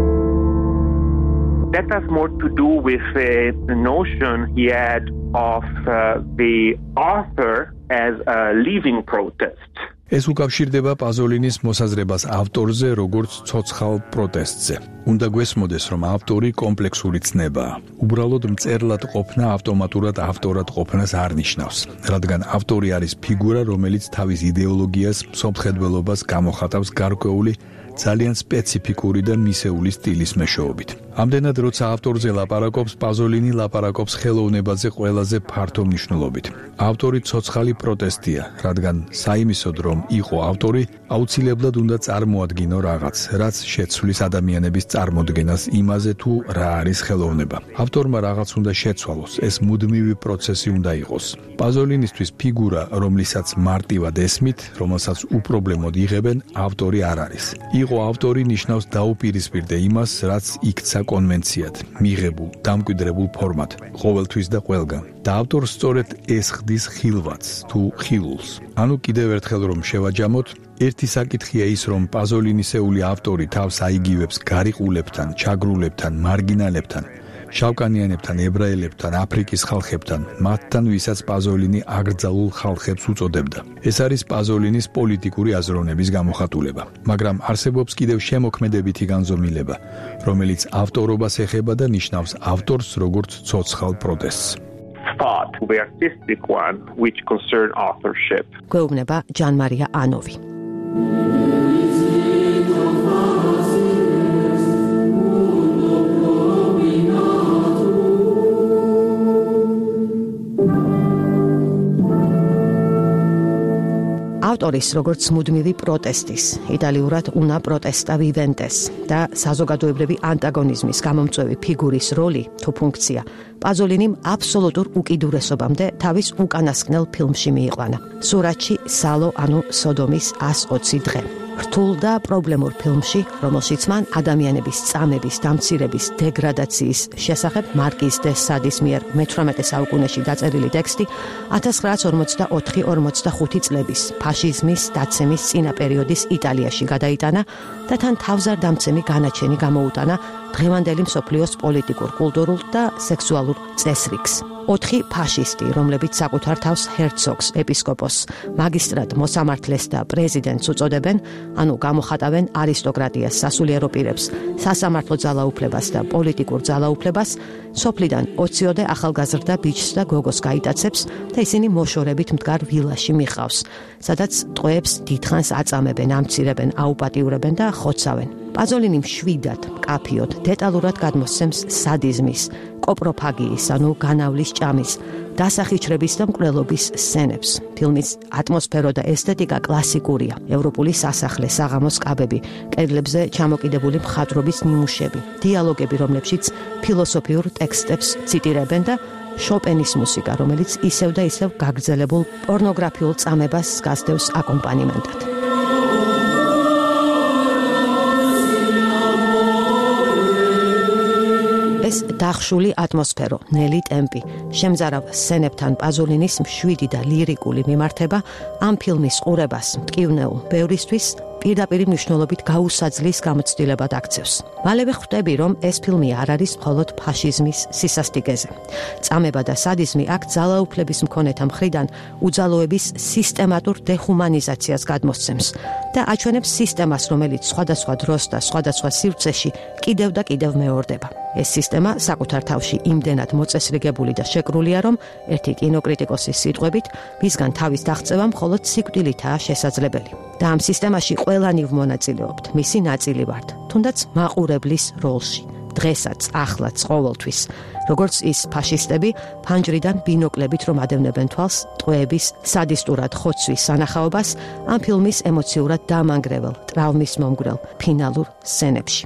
[SPEAKER 6] That has more to do with uh, the notion he had of uh, the author as a living protest.
[SPEAKER 7] ეს უკავშირდება პაზოლინის მოსაზრებას ავტორზე როგორც ცოცხალ პროტესტზე. უნდა გვესმოდეს, რომ ავტორი კომპლექსური ცნებაა. უბრალოდ მწერლად ყოფნა ავტომატურად ავტორად ყოფნას არ ნიშნავს, რადგან ავტორი არის ფიგურა, რომელიც თავის იდეოლოგიას, მსოფლმხედველობას გამოხატავს გარკვეული ძალიან სპეციფიკური და მისეული სტილის მეშვეობით. ამდენად როცა ავტორზე ლაპარაკობს, პაზოლინი ლაპარაკობს ხელოვნებაზე ყველაზე ფართო მნიშვნელობით. ავტორი ცოცხალი პროტესტია, რადგან საიმისოდ რომ იყო ავტორი, აუცილებლად უნდა წარმოადგინო რაღაც, რაც შეცვლის ადამიანების წარმოდგენას იმაზე თუ რა არის ხელოვნება. ავტორმა რაღაც უნდა შეცვალოს, ეს მუდმივი პროცესი უნდა იყოს. პაზოლინისთვის ფიგურა, რომლისაც მარტივად ესმით, რომელსაც უპრობლემოდ იღებენ, ავტორი არ არის. იყო ავტორი ნიშნავს დაუპირისპირდე იმას, რაც იქცა კონვენციად, მიღებულ, დამკვიდრებულ ფორმად, ყოველთვის და ყველგან. და ავტორს სწორედ ეს ხდის ხილვაც თუ ხილულს. ანუ კიდევ ერთხელ რომ შევაჯამოთ, ერთი საკითხია ის, რომ პაზოლინისეული ავტორი თავს აიგივებს გარიყულებთან, ჩაგრულებთან, მარგინალებთან, შავკანიანებთან, ებრაელებთან, აფრიკის ხალხებთან, მათთან, ვისაც პაზოლინი აკრძალულ ხალხებს უწოდებდა. ეს არის პაზოლინის პოლიტიკური აზროვნების გამოხატულება, მაგრამ არსებობს კიდევ შემოქმედებითი განზომილება, რომელიც ავტორობას ეხება და ნიშნავს ავტორს როგორც ცოცხალ პროტესტს.
[SPEAKER 6] Thought, the artistic one, which concern authorship.
[SPEAKER 2] გვეუბნება ჯან მარია ანოვი. ავტორის როგორც მუდმივი პროტესტის, იტალიურად una protesta viventes და საზოგადოებრივი ანტაგონიზმის გამომწვევი ფიგურის როლი თუ ფუნქცია პაზოლინიმ აბსოლუტურ უკიდურესობამდე თავის უკანასკნელ ფილმში მიიყვანა. სურათში სალო ანუ სოდომის ას ოცი დღე. რთულ და პრობლემურ ფილმში, რომელშიც მან ადამიანების წამების, დამცირების, დეგრადაციის შესახებ მარკიზ დე სადის მიერ მეთვრამეტე საუკუნეში დაწერილი ტექსტი ათას ცხრაასი ორმოცდაოთხი ორმოცდახუთი წლების ფაშიზმის დაცემის წინა პერიოდის იტალიაში გადაიტანა და თან თავზარდამცემი განაჩენი გამოუტანა დღევანდელი მსოფლიოს პოლიტიკურ, კულტურულ და სექსუალურ წესრიგს. ოთხი ფაშისტი, რომლებიც საკუთარ თავს ჰერცოგს, ეპისკოპოსს, მაგისტრატ, მოსამართლეს და პრეზიდენტს უწოდებენ, ანუ გამოხატავენ არისტოკრატიას, სასულიერო პირებს, სასამართლო ძალაუფლებას და პოლიტიკურ ძალაუფლებას, სოფლიდან ოციოდე ახალგაზრდა ბიჭს და გოგოს გაიტაცებს და ისინი მოშორებით მდგარ ვილაში მიხავს, სადაც ტყვეებს დიდხანს აწამებენ, ამცირებენ, აუპატიურებენ და ხოცავენ. პაზოლინი მშვიდად, მკაფიოდ, დეტალურად გადმოსცემს სადიზმის, კოპროფაგიის, ანუ განავლის ჭამის, დასახიჩრების და მკვლელობის სცენებს. ფილმის ატმოსფერო და ესთეტიკა კლასიკურია. ევროპული სასახლე, საღამოს კაბები, კედლებზე ჩამოკიდებული მხატვრობის ნიმუშები, დიალოგები, რომლებშიც ფილოსოფიურ ტექსტებს ციტირებენ და შოპენის მუსიკა, რომელიც ისევ და ისევ გაგრძელებულ პორნოგრაფიულ წამებას გასდევს აკომპანიმენტად. ეს დახშული ატმოსფერო, ნელი ტემპი, შემზარავ სცენებთან პაზოლინის მშვიდი და ლირიკული მიმართება ამ ფილმის ყურებას მტკივნეულ ბევრისთვის პირდაპირ მნიშვნელობით გაუსაძლის გამოცდილებად აქცევს. მალევე ხვდები, რომ ეს ფილმი არ არის მხოლოდ ფაშიზმის სისასტიკეზე. წამება და სადიზმი აქ ძალაუფლების მქონეთა მხრიდან უძალოების სისტემატურ დეხუმანიზაციას გადმოსცემს და აჩვენებს სისტემას, რომელიც სხვადასხვა დროს და სხვადასხვა სივრცეში კიდევ და კიდევ მეორდება. ეს სისტემა საკუთარ თავში იმდენად მოწესრიგებული და შეკრულია, რომ ერთი კინოკრიტიკოსის სიტყვებით, მისგან თავის დაღწევა მხოლოდ სიკვდილითაა შესაძლებელი. და ამ სისტემაში ყველანი ვმონაწილეობთ, მისი ნაწილი ვართ, თუნდაც მაყურებლის როლში. დღესაც, ახლაც, ყოველთვის, როგორც ის ფაშისტები, ფანჯრიდან ბინოკლებით რომ ადევნებენ თვალს ტყვეების სადისტურად ხოცვის სანახაობას ამ ფილმის ემოციურად დამანგრეველ, ტრავმის მომგვრელ ფინალურ სცენებში.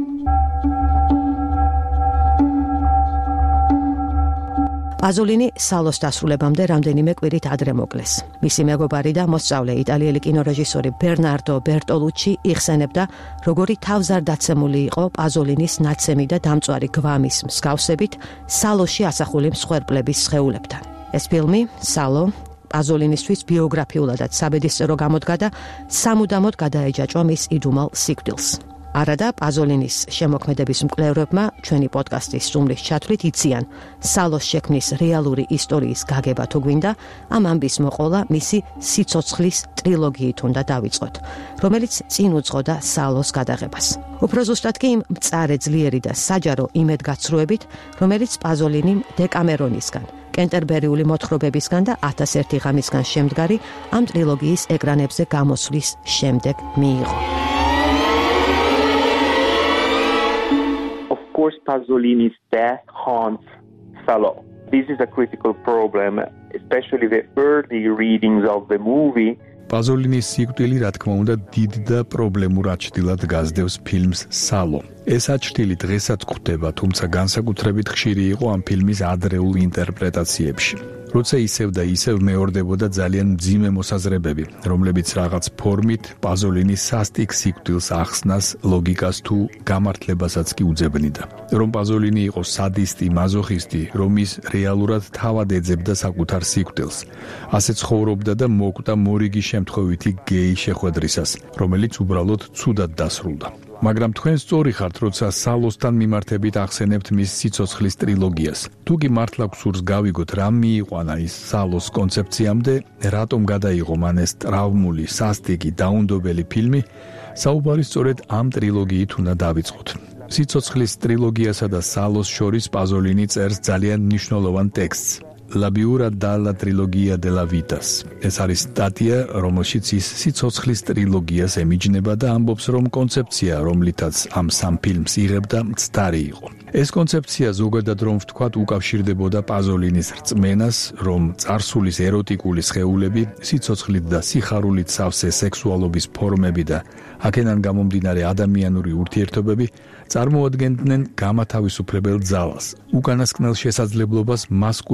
[SPEAKER 2] პაზოლინი სალოს დასრულებამდე რამდენიმე კვირით ადრე მოკლეს. მისი მეგობარი და მოსწავლე იტალიელი კინორეჟისორი ბერნარდო ბერტოლუჩი იხსენებდა, როგორი თავზარდაცემული იყო პაზოლინის ნაცემი და დამწვარი გვამის მსგავსებით სალოში ასახული მსხვერპლების სხეულებთან. ეს ფილმი, სალო, პაზოლინისთვის ბიოგრაფიულადაც საბედისწერო გამოდგა და სამუდამოდ გადაეჯაჭვა მის იდუმალ სიკვდილს. არადა პაზოლინის შემოქმედების მკვლევრებმა ჩვენი პოდკასტის სტუმრის ჩათვლით იციან სალოს შექმნის რეალური ისტორიის გაგება თუ გვინდა, ამ ამბის მოყოლა მისი სიცოცხლის ტრილოგიით უნდა დავიწყოთ, რომელიც წინ უძღოდა სალოს გადაღებას. უფრო ზუსტად კი იმ მწარე, ძლიერი და საჯარო იმედგაცრუებით, რომელიც პაზოლინიმ დეკამერონისგან, კენტერბერიული მოთხრობებისგან და ათას ერთი ღამისგან შემდგარი ამ ტრილოგიის ეკრანებზე გამოსვლის შემდეგ მიიღო.
[SPEAKER 6] Of course, Pasolini's death haunts Salo. This is a critical problem, especially the early readings of the movie.
[SPEAKER 7] პაზოლინის სიკვდილი, რა თქმა უნდა, დიდ და პრობლემურ აჩრდილად გასდევს ფილმს სალო. ეს აჩრდილი დღესაც გვხვდება, თუმცა განსაკუთრებით ხშირი იყო ამ ფილმის ადრეულ ინტერპრეტაციებში. როცა ისევ და ისევ მეორდებოდა ძალიან მძიმე მოსაზრებები, რომლებიც რაღაც ფორმით პაზოლინის სასტიკ სიკვდილს ახსნას, ლოგიკას თუ გამართლებასაც კი უძებნიდა. რომ პაზოლინი იყო სადისტი, მაზოხისტი, რომ ის რეალურად თავად ეძებდა საკუთარ სიკვდილს. ასე ცხოვრობდა და მოკვდა მორიგი შემთხვევითი გეი შეხვედრისას, რომელიც უბრალოდ ცუდად დასრულდა. მაგრამ თქვენ სწორი ხართ, როცა სალოსთან მიმართებით ახსენებთ მის სიცოცხლის ტრილოგიას. თუ კი მართლა გსურს გავიგოთ, რა მიიყვანა ის სალოს კონცეფციამდე, რატომ გადაიღო მან ეს ტრავმული, სასტიკი, დაუნდობელი ფილმი, საუბარი სწორედ ამ ტრილოგიით უნდა დავიწყოთ. სიცოცხლის ტრილოგიასა და სალოს შორის პაზოლინი წერს ძალიან მნიშვნელოვან ტექსტს. La biura dalla trilogia della vitas. ეს არის სტატია, რომელშიც ის სიცოცხლის ტრილოგიას ემიჯნება და ამბობს, რომ კონცეფცია, რომლითაც ამ სამ ფილმს იღებდა, მცდარი იყო. ეს კონცეფცია ზოგადად რომ ვთქვათ, უკავშირდებოდა პაზოლინის რწმენას, რომ წარსულის ეროტიკული სხეულები, სიცოცხლით და სიხარულით სავსე სექსუალობის ფორმები და აქედან გამომდინარე ადამიანური ურთიერთობები წარმოადგენდნენ გამათავისუფლებელ ძალას, უკანასკნელ შესაძლებლობას მას კულტურას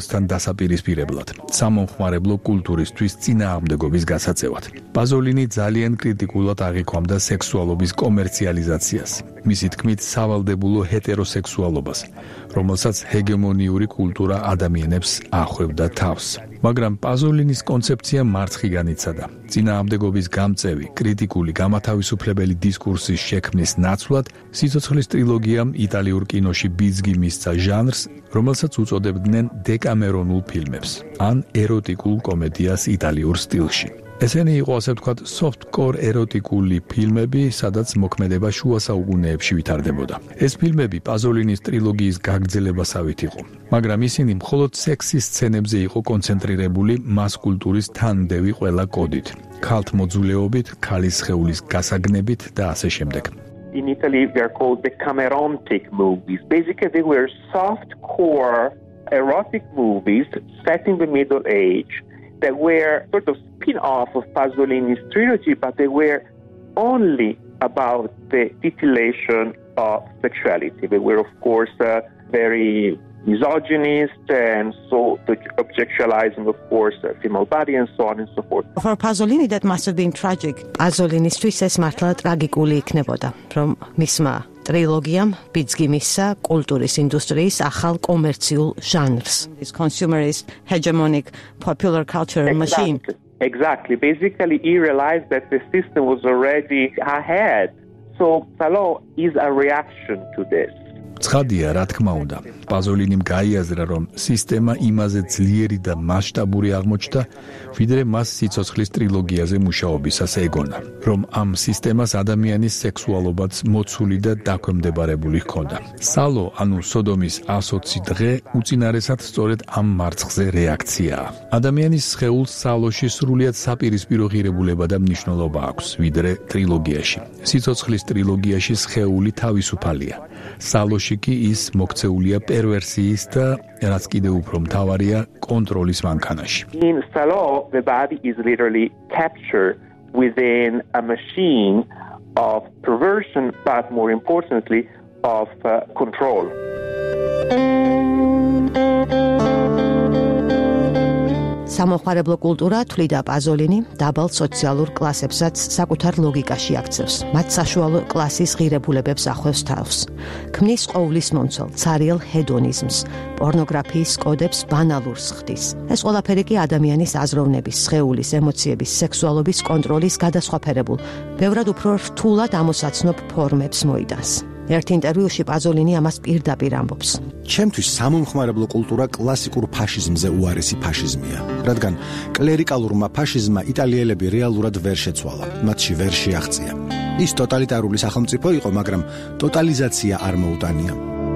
[SPEAKER 7] კულტურასთან დასაპირისპირებლად, სამომხმარებლო კულტურისთვის წინააღმდეგობის გასაწევად. პაზოლინი ძალიან კრიტიკულად აღიქვამდა სექსუალობის კომერციალიზაციას. მისი თქმით, სავალდებულო ჰეტეროსექსუალობას, რომელსაც ჰეგემონიური კულტურა ადამიანებს ახვევდა თავს. მაგრამ პაზოლინის კონცეფცია მარცხი განიცადა. წინააღმდეგობის გამწევი, კრიტიკული, გამათავისუფლებელი დისკურსის შექმნის ნაცვლად, სიცოცხლის ტრილოგიამ იტალიურ კინოში ბიძგი მისცა ჟანრს, რომელსაც უწოდებდნენ დეკამერონულ ფილმებს, ან ეროტიკულ კომედიას იტალიურ სტილში. ესენი იყო, ასე ვთქვათ, soft-core ეროტიკული ფილმები, სადაც მოქმედება შუა საუკუნეებში ვითარდებოდა. ეს ფილმები პაზოლინის ტრილოგიის გაგრძელებასავით იყო, მაგრამ ისინი მხოლოდ სექსის სცენებზე იყო კონცენტრირებული მას კულტურის თანმდევი ყველა კოდით, ქალთმოძულეობით, ქალის სხეულის გასაგნებით და ასე შემდეგ.
[SPEAKER 6] In Italy, they're called the Camerontic movies. Basically, they were soft-core erotic movies set in the Middle Age that were sort of spin-off of Pasolini's trilogy, but they were only about the titillation of sexuality. They were, of course, uh, very misogynist and so objectualizing, of course, uh, female body and so on and so forth.
[SPEAKER 2] For Pasolini, that must have been tragic. Pazolinისთვის ეს მართლა ტრაგიკული იქნებოდა, რომ მისმა ტრილოგიამ ბიძგი მისცა კულტურის ინდუსტრიის ახალ კომერციულ ჟანრს. This consumerist hegemonic popular culture machine.
[SPEAKER 6] Exactly. Exactly. Basically, he realized that the system was already ahead. So, Salò is a reaction to this.
[SPEAKER 7] ცხადია, რა თქმა უნდა, პაზოლინიმ გაიაზრა, რომ სისტემა იმაზე ძლიერი და მასშტაბური აღმოჩნდა, ვიდრე მას სიცოცხლის ტრილოგიაზე მუშაობისას ეგონა, რომ ამ სისტემას ადამიანის სექსუალობაც მოცული და დაქვემდებარებული ჰქონდა. სალო, ანუ სოდომის ასოცი დღე, უწინარესად სწორედ ამ მარცხზე რეაქციაა. ადამიანის სხეულს სალოში სრულიად საპირისპირო ღირებულება და მნიშვნელობა აქვს, ვიდრე ტრილოგიაში. სიცოცხლის ტრილოგიაში სხეული თავისუფალია. სალოში კი ის მოქცეულია პერვერსიის და რაც კიდევ უფრო მთავარია კონტროლის მანქანაში.
[SPEAKER 6] In Salò, the body is literally captured within a machine of perversion, but more importantly, of uh, control.
[SPEAKER 2] სამოხმარებლო კულტურა თვლიდა პაზოლინი დაბალ სოციალურ კლასებსაც საკუთარ ლოგიკაში აქცევს. მათ საშუალო კლასის ღირებულებებს ახვევს თავს. ქმნის ყოვლის მომცველ ცარიელ ჰედონიზმს, პორნოგრაფიის კოდებს ბანალურს ხდის. ეს ყველაფერი კი ადამიანის აზროვნების, სხეულის, ემოციების, სექსუალობის კონტროლის გადასხვაფერებულ, ბევრად უფრო რთულად ამოსაცნობ ფორმებს მოიტანს. ერთ ინტერვიუში პაზოლინი ამას პირდაპირ ამბობს.
[SPEAKER 4] ჩემთვის სამომხმარებლო კულტურა კლასიკურ ფაშიზმზე უარესი ფაშიზმია, რადგან კლერიკალურმა ფაშიზმმა იტალიელები რეალურად ვერ შეცვალა, მათში ვერ შეაღწია. ის ტოტალიტარული სახელმწიფო იყო, მაგრამ ტოტალიზაცია არ მოუტანია.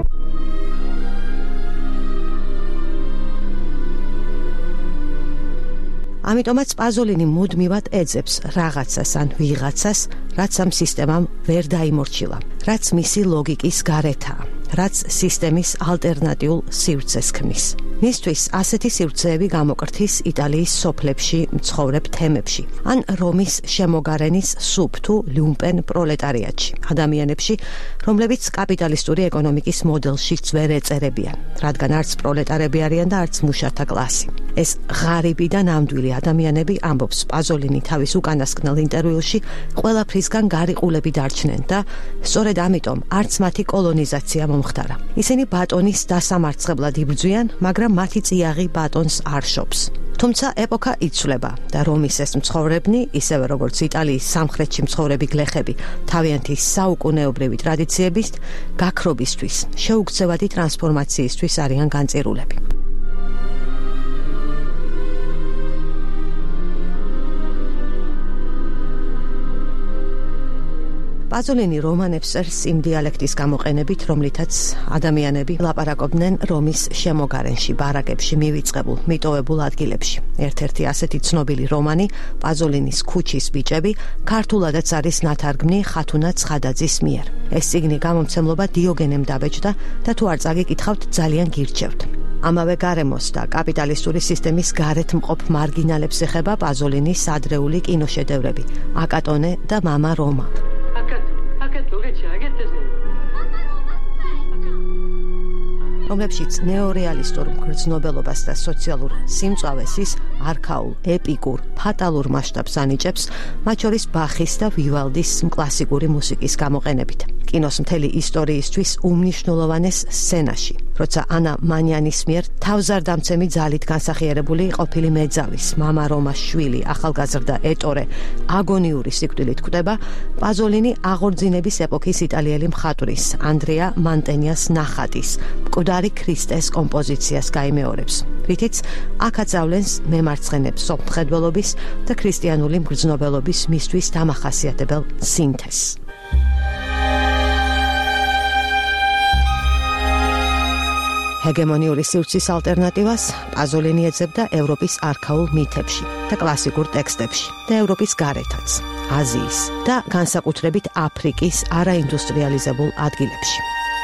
[SPEAKER 4] ამიტომაც პაზოლინი მუდმივად ეძებს რაღაცას ან ვიღაცას, რაც ამ სისტემამ ვერ დაიმორჩილა, რაც მისი ლოგიკის გარეთაა, რაც სისტემის ალტერნატიულ სივრცეს ქმნის. მისთვის ასეთი სივრცეები გამოკრთის იტალიის სოფლებში მცხოვრებ თემებში, ან რომის შემოგარენის სუბთუ ლიუმპენ პროლეტარიატში, ადამიანებში, რომლებიც კაპიტალისტური ეკონომიკის მოდელშიც ვერ ეწერებიან, რადგან არც პროლეტარები არიან და არც მუშათა კლასი. ეს ღარიბი და ნამდვილი ადამიანები, ამბობს პაზოლინი თავის უკანასკნელ ინტერვიუში, ყველაფრისგან გარიყულები დარჩნენ და სწორედ ამიტომ არც მათი კოლონიზაცია მომხდარა. ისინი ბატონის დასამარცხებლად იბრძვიან, მაგრამ მათი წიაღი ბატონს არ შობს. თუმცა ეპოქა იცვლება და რომის ეს მცხოვრებნი, ისევე როგორც იტალიის სამხრეთში მცხოვრები გლეხები, თავიანთი საუკუნეობრივი ტრადიციების გაქრობისთვის, შეუქცევადი ტრანსფორმაციისთვის არიან განწირულები. პაზოლინი რომანებს წერს იმ დიალექტის გამოყენებით, რომლითაც ადამიანები ლაპარაკობდნენ რომის შემოგარენში, ბარაკებში, მივიწყებულ, მიტოვებულ ადგილებში. ერთ-ერთი ასეთი ცნობილი რომანი, პაზოლინის ქუჩის ბიჭები, ქართულადაც არის ნათარგმნი ხათუნა ცხადაძის მიერ. ეს წიგნი გამომცემლობა დიოგენემ დაბეჭდა და თუ არ წაგიკითხავთ, ძალიან გირჩევთ. ამავე გარემოს და კაპიტალისტური სისტემის გარეთ მყოფ მარგინალებს ეხება პაზოლინის ადრეული კინოშედევრები, აკატონე და მამა რომა.
[SPEAKER 2] რომლებშიც ნეორეალისტურ მგრძნობელობას და სოციალურ სიმწვავეს ის არქაულ, ეპიკურ, ფატალურ მასშტაბს ანიჭებს, მათ შორის ბახის და ვივალდის კლასიკური მუსიკის გამოყენებით. კინოს მთელი ისტორიისთვის უმნიშვნელოვანეს სცენაში, როცა ანა მანიანის მიერ თავზარდამცემი ძალით განსახიერებული ყოფილი მეძავის, მამა რომას შვილი, ახალგაზრდა ეტორე აგონიური სიკვდილით კვდება, პაზოლინი აღორძინების ეპოქის იტალიელი მხატვრის ანდრეა მანტენიას ნახატის მკვდარი ქრისტეს კომპოზიციას გაიმეორებს, რითიც აქ აწავლენს მემარცხენებს სოფლმხედველობის და ქრისტიანული მგრძნობელობის მისთვის დამახასიათებელ სინთეზს. ჰეგემონიური სივრცის ალტერნატივას პაზოლინი ეძებდა ევროპის არქაულ მითებში და კლასიკურ ტექსტებში და ევროპის გარეთაც, აზიის და განსაკუთრებით აფრიკის არაინდუსტრიალიზებულ ადგილებში.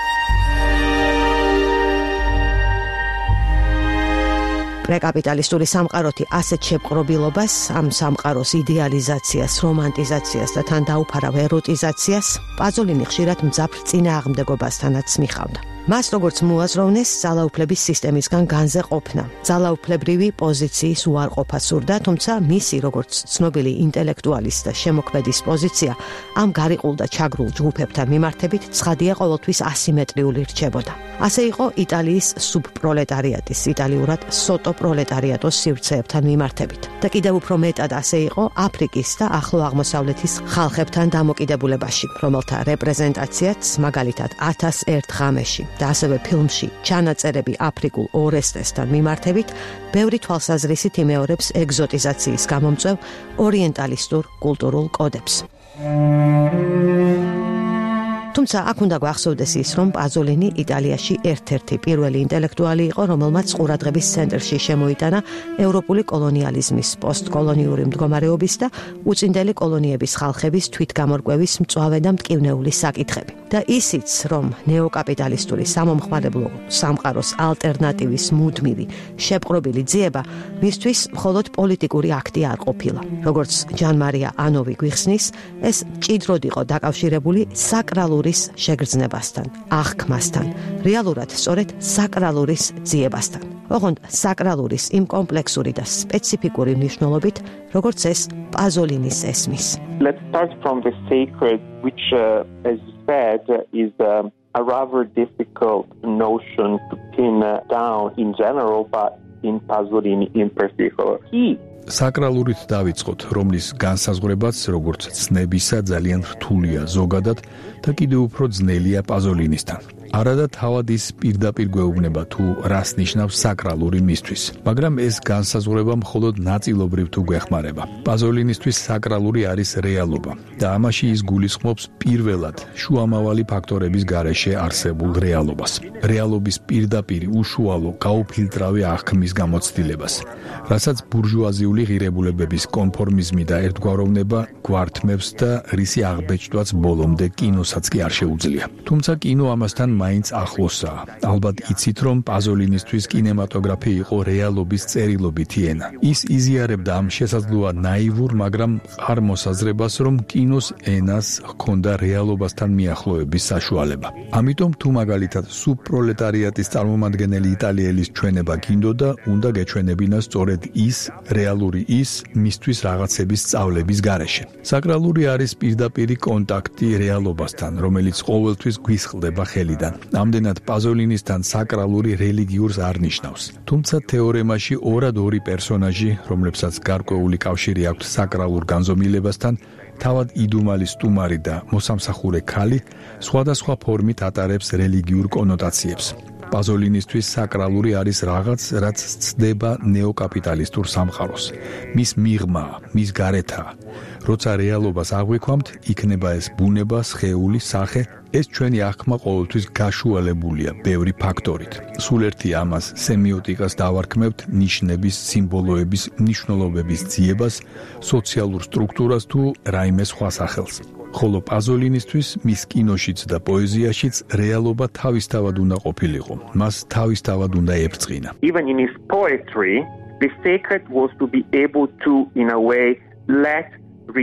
[SPEAKER 2] პრეკაპიტალისტური სამყაროთი ასეთ შეპყრობილობას, ამ სამყაროს იდეალიზაციას, რომანტიზაციას და თან დაუფარავ ეროტიზაციას პაზოლინი ხშირად მძაფრ წინააღმდეგობასთანაც მიხავდა. მას როგორც მოაზროვნეს ძალაუფლების სისტემისგან განზე ყოფნა, ძალაუფლებრივი პოზიციის უარყოფა სურდა, თუმცა მისი როგორც ცნობილი ინტელექტუალის და შემოქმედის პოზიცია ამ გარიყულ და ჩაგრულ ჯგუფებთან მიმართებით ცხადია ყოველთვის ასიმეტრიული რჩებოდა. ასე იყო იტალიის სუბპროლეტარიატის, იტალიურად სოტო პროლეტარიატოს სივრცეებთან მიმართებით. და კიდევ უფრო მეტად ასე იყო აფრიკის და ახლო აღმოსავლეთის ხალხებთან დამოკიდებულებაში, რომელთა რეპრეზენტაციაც მაგალითად ათას ერთ ღამეში და ასევე ფილმში ჩანაწერები აფრიკულ ორესტესთან მიმართებით ბევრი თვალსაზრისით იმეორებს ეგზოტიზაციის გამომწვევ ორიენტალისტურ კულტურულ კოდებს. თუმცა აქ უნდა გვახსოვდეს ის, რომ პაზოლინი იტალიაში ერთ-ერთი პირველი ინტელექტუალი იყო, რომელმაც ყურადღების ცენტრში შემოიტანა ევროპული კოლონიალიზმის, პოსტკოლონიური მდგომარეობის და უწინდელი კოლონიების ხალხების თვითგამორკვევის მწვავე და მტკივნეული საკითხები. და ისიც, რომ ნეოკაპიტალისტური სამომხმარებლო სამყაროს ალტერნატივის მუდმივი შეპყრობილი ძიება მისთვის მხოლოდ პოლიტიკური აქტი არ ყოფილა. როგორც ჯან მარია ანოვი გვიხსნის, ეს მჭიდროდ იყო დაკავშირებული საკრალური შეგრძნებასთან, აღქმასთან, რეალურად სწორედ საკრალურის ძიებასთან. ოღონდ საკრალურის იმ კომპლექსური და სპეციფიკური მნიშვნელობით, როგორც ეს პაზოლინის ესმის.
[SPEAKER 6] Let's start from the sacred, which, uh, as you said, is uh, a rather difficult notion to pin down in general, but in Pasolini in particular. He
[SPEAKER 7] საკრალურით დავიწყოთ, რომლის განსაზღვრებაც, როგორც ცნებისა, ძალიან რთულია ზოგადად და კიდევ უფრო ძნელია პაზოლინისთან. არადა თავად ის პირდაპირ გვეუბნება თუ რას ნიშნავს საკრალური მისთვის, მაგრამ ეს განსაზღვრება მხოლოდ ნაწილობრივ თუ გვეხმარება. პაზოლინისთვის საკრალური არის რეალობა და ამაში ის გულისხმობს პირველად შუამავალი ფაქტორების გარეშე არსებულ რეალობას. რეალობის პირდაპირი უშუალო გაუფილტრავი აღქმის გამოცდილებას, რასაც ბურჟუაზიული ღირებულებების კონფორმიზმი და ერთგვაროვნება გვართმევს და რისი აღბეჭდვაც ბოლომდე კინოსაც კი არ შეუძლია. თუმცა კინო ამასთან მაინც ახლოსაა. ალბათ იცით, რომ პაზოლინისთვის კინემატოგრაფი იყო რეალობის წერილობითი ენა. ის იზიარებდა ამ შესაძლოა ნაივურ, მაგრამ არ მოსაზრებას, რომ კინოს ენას ჰქონდა რეალობასთან მიახლოების საშუალება. ამიტომ თუ მაგალითად სუბპროლეტარიატის წარმომადგენელი იტალიელის ჩვენება გინდოდა, უნდა გეჩვენებინა სწორედ ის რეალური ის მისთვის რაღაცების სწავლების გარეშე. საკრალური არის პირდაპირი კონტაქტი რეალობასთან, რომელიც ყოველთვის გვისხლდება ხელიდან. ამდენად პაზოლინისთან საკრალური რელიგიურს არ ნიშნავს. თუმცა თეორემაში ორად ორი პერსონაჟი, რომლებსაც გარკვეული კავშირი აქვთ საკრალურ განზომილებასთან, თავად იდუმალი სტუმარი და მოსამსახურე ქალი, სხვადასხვა ფორმით ატარებს რელიგიურ კონოტაციებს. პაზოლინისთვის საკრალური არის რაღაც, რაც ცდება ნეოკაპიტალისტურ სამყაროს. მის მიღმა, მის გარეთაა. როცა რეალობას აღვიქვამთ, იქნება ეს ბუნება, სხეული, სახე, ეს ჩვენი აღქმა ყოველთვის გაშუალებულია ბევრი ფაქტორით. სულ ერთი ამას სემიოტიკას დავარქმევთ ნიშნების, სიმბოლოების, მნიშვნელობების ძიებას, სოციალურ სტრუქტურას თუ რაიმე სხვა სახელს. ხოლო პაზოლინისთვის მის კინოშიც და პოეზიაშიც რეალობა თავისთავად უნდა ყოფილიყო. მას თავისთავად უნდა ებრწყინა.
[SPEAKER 6] Even in his poetry, the sacred was to be able to, in a way, let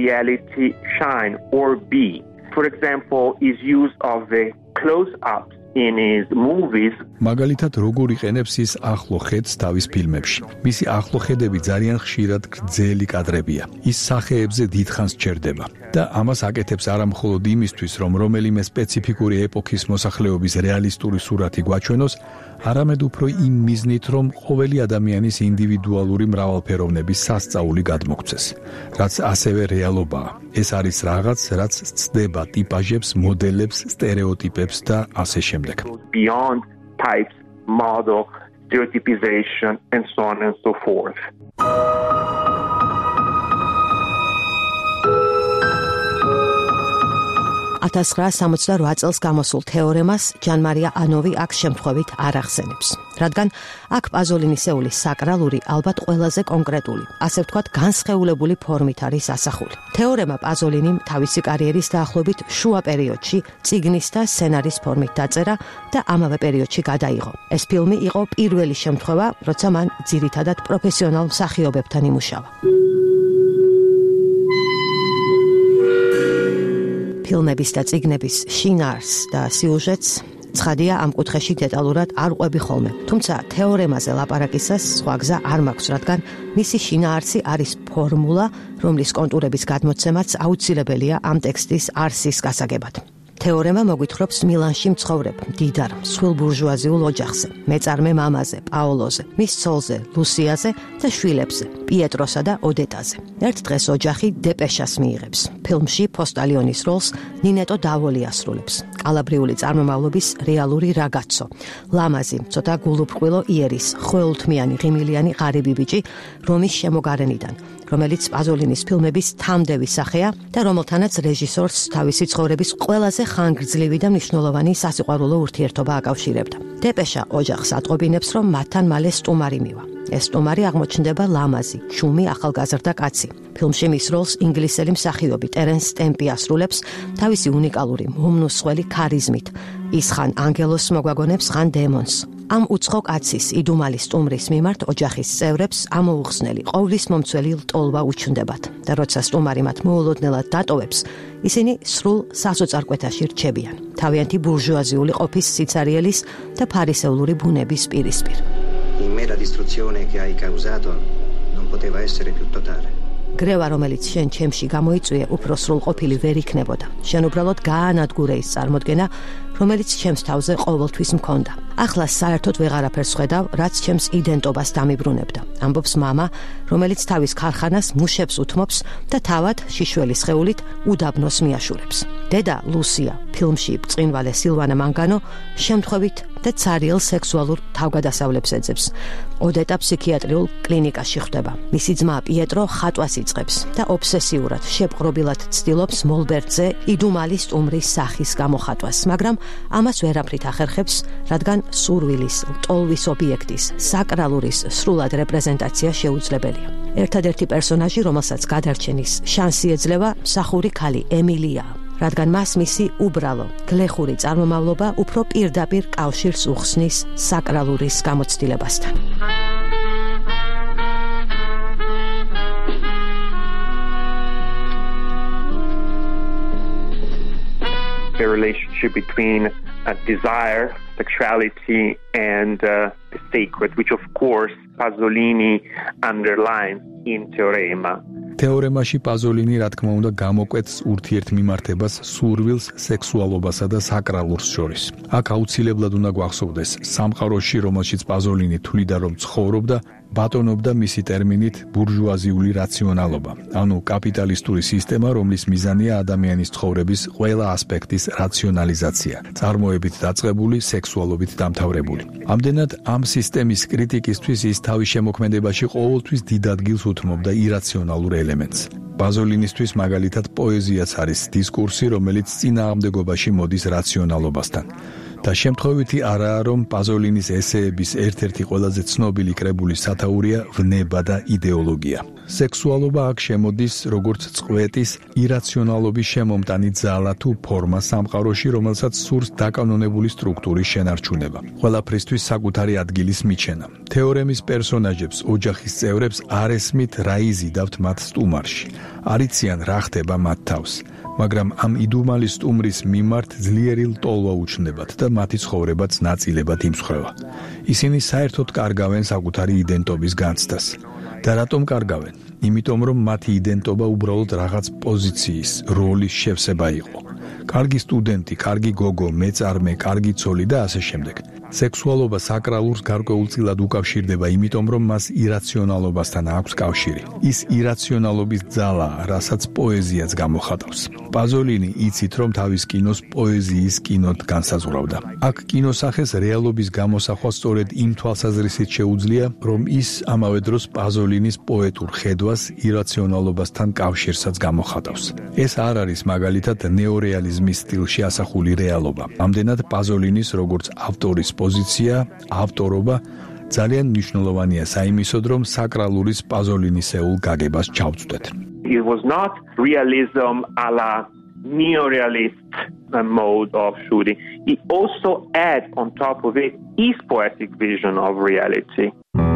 [SPEAKER 6] reality shine or be. For example, his use of the close-ups in his movies.
[SPEAKER 7] მაგალითად, როგორ იყენებს ის ახლო ხედს თავის ფილმებში. მისი ახლო ხედები ძალიან ხშირად გრძელი კადრებია. ის სახეებზე დიდხანს ჩერდება და ამას აკეთებს არა მხოლოდ იმისთვის, რომ რომელიმე სპეციფიკური ეპოქის მოსახლეობის რეალისტური სურათი გვაჩვენოს, არამედ უფრო იმ მიზნით, რომ ყოველი ადამიანის ინდივიდუალური მრავალფეროვნების სასწაული გადმოგვცეს, რაც ასევე რეალობაა. ეს არის რაღაც, რაც ცდება ტიპაჟებს, მოდელებს, სტერეოტიპებს და ასე შემდეგ.
[SPEAKER 6] Beyond types, model, stereotypization, and so on and so forth.
[SPEAKER 2] ათას ცხრაასი სამოცდა რვა წელს გამოსულ თეორემას ჯან მარია ანოვი აქ შემთხვევით არ ახსენებს, რადგან აქ პაზოლინისეული საკრალური ალბათ ყველაზე კონკრეტული, ასე ვთქვათ, განსხეულებული ფორმით არის ასახული. თეორემა პაზოლინიმ თავისი კარიერის დაახლოებით შუა პერიოდში წიგნის და სცენარის ფორმით დაწერა და ამავე პერიოდში გადაიღო. ეს ფილმი იყო პირველი შემთხვევა, როცა მან ძირითადად პროფესიონალ მსახიობებთან იმუშავა. ფილმების და წიგნების შინაარსს და სიუჟეტს ცხადია ამ კუთხეში დეტალურად არ ყვები ხოლმე. თუმცა თეორემაზე ლაპარაკისას სხვა გზა არ მაქვს, რადგან მისი შინაარსი არის ფორმულა, რომლის კონტურების გადმოცემაც აუცილებელია ამ ტექსტის არსის გასაგებად. თეორემა მოგვითხრობს მილანში მცხოვრებ დიდარ სულ ბურჟუაზიულ ოჯახზე, მეწარმე მამაზე, პაოლოზე, მის ცოლზე, ლუსიაზე და შვილებზე, პიეტროსა და ოდეტაზე. ერთ დღეს ოჯახი დეპეშას მიიღებს. ფილმში პოსტალიონის როლს ნინეტო დავოლი ასრულებს. კალაბრიული წარმომავლობის რეალური რაგაცო, ლამაზი, ცოტა გულუბრყვილო იერის, ხველთმიანი, ღიმილიანი ღარიბი ბიჭი რომის შემოგარენიდან, რომელიც პაზოლინის ფილმების თამდევი სახეა და რომელთანაც რეჟისორს თავისი ცხოვრების ყველაზე ხანგრძლივი და მნიშვნელოვანი სასიყვარულო ურთიერთობა აკავშირებდა. დეპეშა ოჯახს ატყობინებს, რომ მათთან მალე სტუმარი მივა. ეს სტუმარი აღმოჩნდება ლამაზი, ჩუმი ახალგაზრდა კაცი. ფილმში მის როლს ინგლისელი მსახიობი ტერენს სტემპი ასრულებს თავისი უნიკალური მომნუსხველი ქარიზმით. ის ხან ანგელოს მოგვაგონებს, ხან დემონს. ამ უცხო კაცის იდუმალი სტუმრის მიმართ ოჯახის წევრებს ამოუხსნელი ყოვლის მომცველი ლტოლვა უჩნდებათ და როცა სტუმარი მათ მოულოდნელად დატოვებს, ისინი სრულ სასოწარკვეთაში რჩებიან, თავიანთი ბურჟუაზიული ყოფის სიცარიელის და ფარისეულური ბუნების პირისპირ.
[SPEAKER 8] In me la distruzione che hai causato non poteva essere più totale.
[SPEAKER 2] გრევა, რომელიც შენ ჩემში გამოიწვიე, უფრო სრულყოფილი ვერ იქნებოდა. შენ უბრალოდ გაანადგურე ის წარმოდგენა, რომელიც ჩემს თავზე ყოველთვის მქონდა. ახლა საერთოდ ვეღარაფერს ხედავ, რაც ჩემს იდენტობას დამიბრუნებდა. ამბობს მამა, რომელიც თავის ქარხანას მუშებს უთმობს და თავად შიშველის ხეულით უდაბნოს მიაშურებს. დედა ლუსია, ფილმში ბრწყინვალე სილვანა მანგანო, შემთხვევით და ცარიელ სექსუალურ თავგადასავლებს ეძებს. ოდეტა ფსიქიატრიულ კლინიკაში ხვდება. მისი ძმა პიეტრო ხატვას იწყებს და ობსესიურად, შეპყრობილად ცდილობს მოლბერტზე იდუმალი სტუმრის სახის გამოხატვას, მაგრამ ამას ვერაფრით ახერხებს, რადგან სურვილის, ლტოლვის ობიექტის, საკრალურის სრულად რეპრეზენტაცია შეუძლებელია. ერთადერთი პერსონაჟი, რომელსაც გადარჩენის შანსი ეძლევა, მსახური ქალი ემილია, რადგან მას მისი უბრალო, გლეხური წარმომავლობა უფრო პირდაპირ კავშირს უხსნის საკრალურის გამოცდილებასთან.
[SPEAKER 6] The relationship between uh, desire, sexuality, and uh, the sacred, which of course Pasolini underlines in Teorema.
[SPEAKER 7] თეორემაში პაზოლინი, რა თქმა უნდა, გამოკვეთს ურთიერთმიმართებას სურვილს, სექსუალობასა და საკრალურს შორის. აქ აუცილებლად უნდა გვახსოვდეს, სამყაროში, რომელშიც პაზოლინი თვლიდა, რომ ცხოვრობდა, ბატონობდა მისი ტერმინით ბურჟუაზიული რაციონალობა, ანუ კაპიტალისტური სისტემა, რომლის მიზანია ადამიანის ცხოვრების ყველა ასპექტის რაციონალიზაცია, წარმოებით დაწყებული, სექსუალობით დამთავრებული. ამდენად ამ სისტემის კრიტიკისთვის ის თავის შემოქმედებაში ყოველთვის დიდ ადგილს უთმობდა ირაციონალურ ელემენტს. პაზოლინისთვის მაგალითად პოეზიაც არის დისკურსი, რომელიც წინააღმდეგობაში მოდის რაციონალობასთან. და შემთხვევითი არაა, რომ პაზოლინის ესეების ერთ-ერთი ყველაზე ცნობილი კრებული სათაურია ვნება და იდეოლოგია. სექსუალობა აქ შემოდის როგორც წყვეტის, ირაციონალობის შემომტანი ძალა თუ ფორმა სამყაროში, რომელსაც სურს დაკანონებული სტრუქტურის შენარჩუნება. ყველაფრისთვის საკუთარი ადგილის მიჩენა. თეორემის პერსონაჟებს, ოჯახის წევრებს არ ესმით რა იზიდავთ მათ სტუმარში. არ იციან რა ხდება მათ თავს. მაგრამ ამ იდუმალი სტუმრის მიმართ ძლიერი ლტოლვა უჩნდებათ და მათი ცხოვრებაც ნაწილებად იმსხვრევა. ისინი საერთოდ კარგავენ საკუთარი იდენტობის განცდას. და რატომ კარგავენ? იმიტომ რომ მათი იდენტობა უბრალოდ რაღაც პოზიციის, როლის შევსება იყო. კარგი სტუდენტი, კარგი გოგო, მეწარმე, კარგი ცოლი და ასე შემდეგ. სექსუალობა საკრალურს გარკვეულწილად უკავშირდება, იმიტომ რომ მას ირაციონალობასთან აქვს კავშირი. ის ირაციონალობის ძალაა, რასაც პოეზიაც გამოხატავს. პაზოლინი იცით, რომ თავის კინოს პოეზიის კინოდ განსაზღვრავდა. აქ კინოსახეს რეალობის გამოსახვა სწორედ იმ თვალსაზრისით შეუძლია, რომ ის ამავე დროს პაზოლინის პოეტურ ხედვას ირაციონალობასთან კავშირსაც გამოხატავს. ეს არ არის მაგალითად ნეორეალიზმის სტილში ასახული რეალობა. ამდენად პაზოლინის როგორც ავტორის პოზიცია, ავტორობა ძალიან მნიშვნელოვანია საიმისოდ, რომ საკრალურის პაზოლინისეულ გაგებას ჩავწვდეთ.
[SPEAKER 6] It was not realism a la neorealist mode of shooting. It also had on top of it his poetic vision of reality.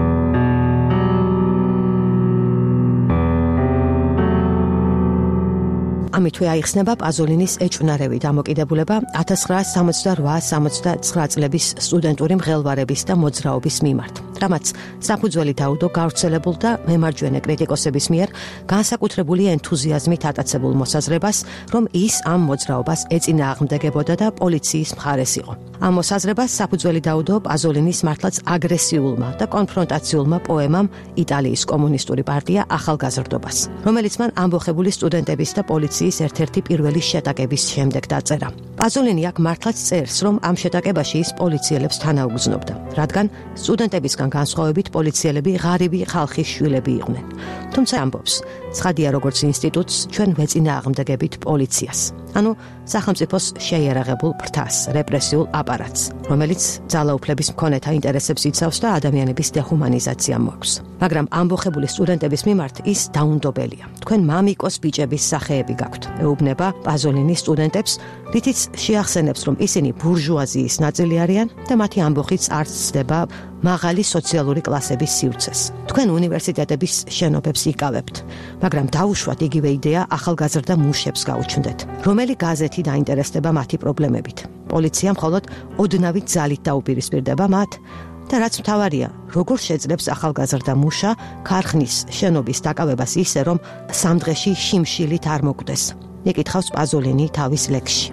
[SPEAKER 2] ამითვე აიხსნება პაზოლინის ეჭვნარევი დამოკიდებულება ათას ცხრაასი სამოცდაოთხ სამოცდათსაცხრა წლების სტუდენტური მღელვარების და მოძრაობის მიმართ, რამაც საფუძველი დაუდო გავრცელებულ და მემარჯვენე კრიტიკოსების მიერ განსაკუთრებული ენთუზიაზმით ატაცებულ მოსაზრებას, რომ ის ამ მოძრაობას ეწინააღმდეგებოდა და პოლიციის მხარეს იყო. ამ მოსაზრებას საფუძველი დაუდო პაზოლინის მართლაც აგრესიულმა და კონფრონტაციულმა პოემამ იტალიის კომუნისტური პარტია ახალგაზრდობას, რომელიც მან ამბოხებული სტუდენტების და პოლიციის ერთ-ერთი პირველი შეტაკების შემდეგ დაწერა. პაზოლინი აქ მართლაც წერს, რომ ამ შეტაკებაში ის პოლიციელებს თანაუგრძნობდა, რადგან სტუდენტებისგან განსხვავებით პოლიციელები ღარიბი ხალხის შვილები იყვნენ. თუმცა ამბობს, ცხადია როგორც ინსტიტუტს ჩვენ ვეწინააღმდეგებით პოლიციას, ანუ სახელმწიფოს შეიარაღებულ ფრთას, რეპრესიულ აპარატს, რომელიც ძალაუფლების მქონეთა ინტერესებს იცავს და ადამიანების დეჰუმანიზაცია მოაქვს. მაგრამ ამბოხებული სტუდენტების მიმართ ის დაუნდობელია. თქვენ მამიკოს ბიჭების სახეები გაქვთ, ეუბნება პაზოლინის სტუდენტებს, რითიც შეახსენებს, რომ ისინი ბურჟუაზიის ნაწილი არიან და მათი ამბოხიც არ ცდება მაღალი სოციალური კლასების სივრცეს. თქვენ უნივერსიტეტების შენობებს იკავებთ, მაგრამ დაუშვათ იგივე იდეა ახალგაზრდა მუშებს გაუჩნდეთ, რომელი გაზეთი დაინტერესდება მათი პრობლემებით. პოლიცია მხოლოდ ოდნავი ძალით დაუპირისპირდება მათ და რაც მთავარია, როგორ შეძლებს ახალგაზრდა მუშა ქარხნის შენობის დაკავებას ისე, რომ სამ დღეში შიმშილით არ მოკვდეს. ეკითხავს პაზოლინი თავის ლექსში.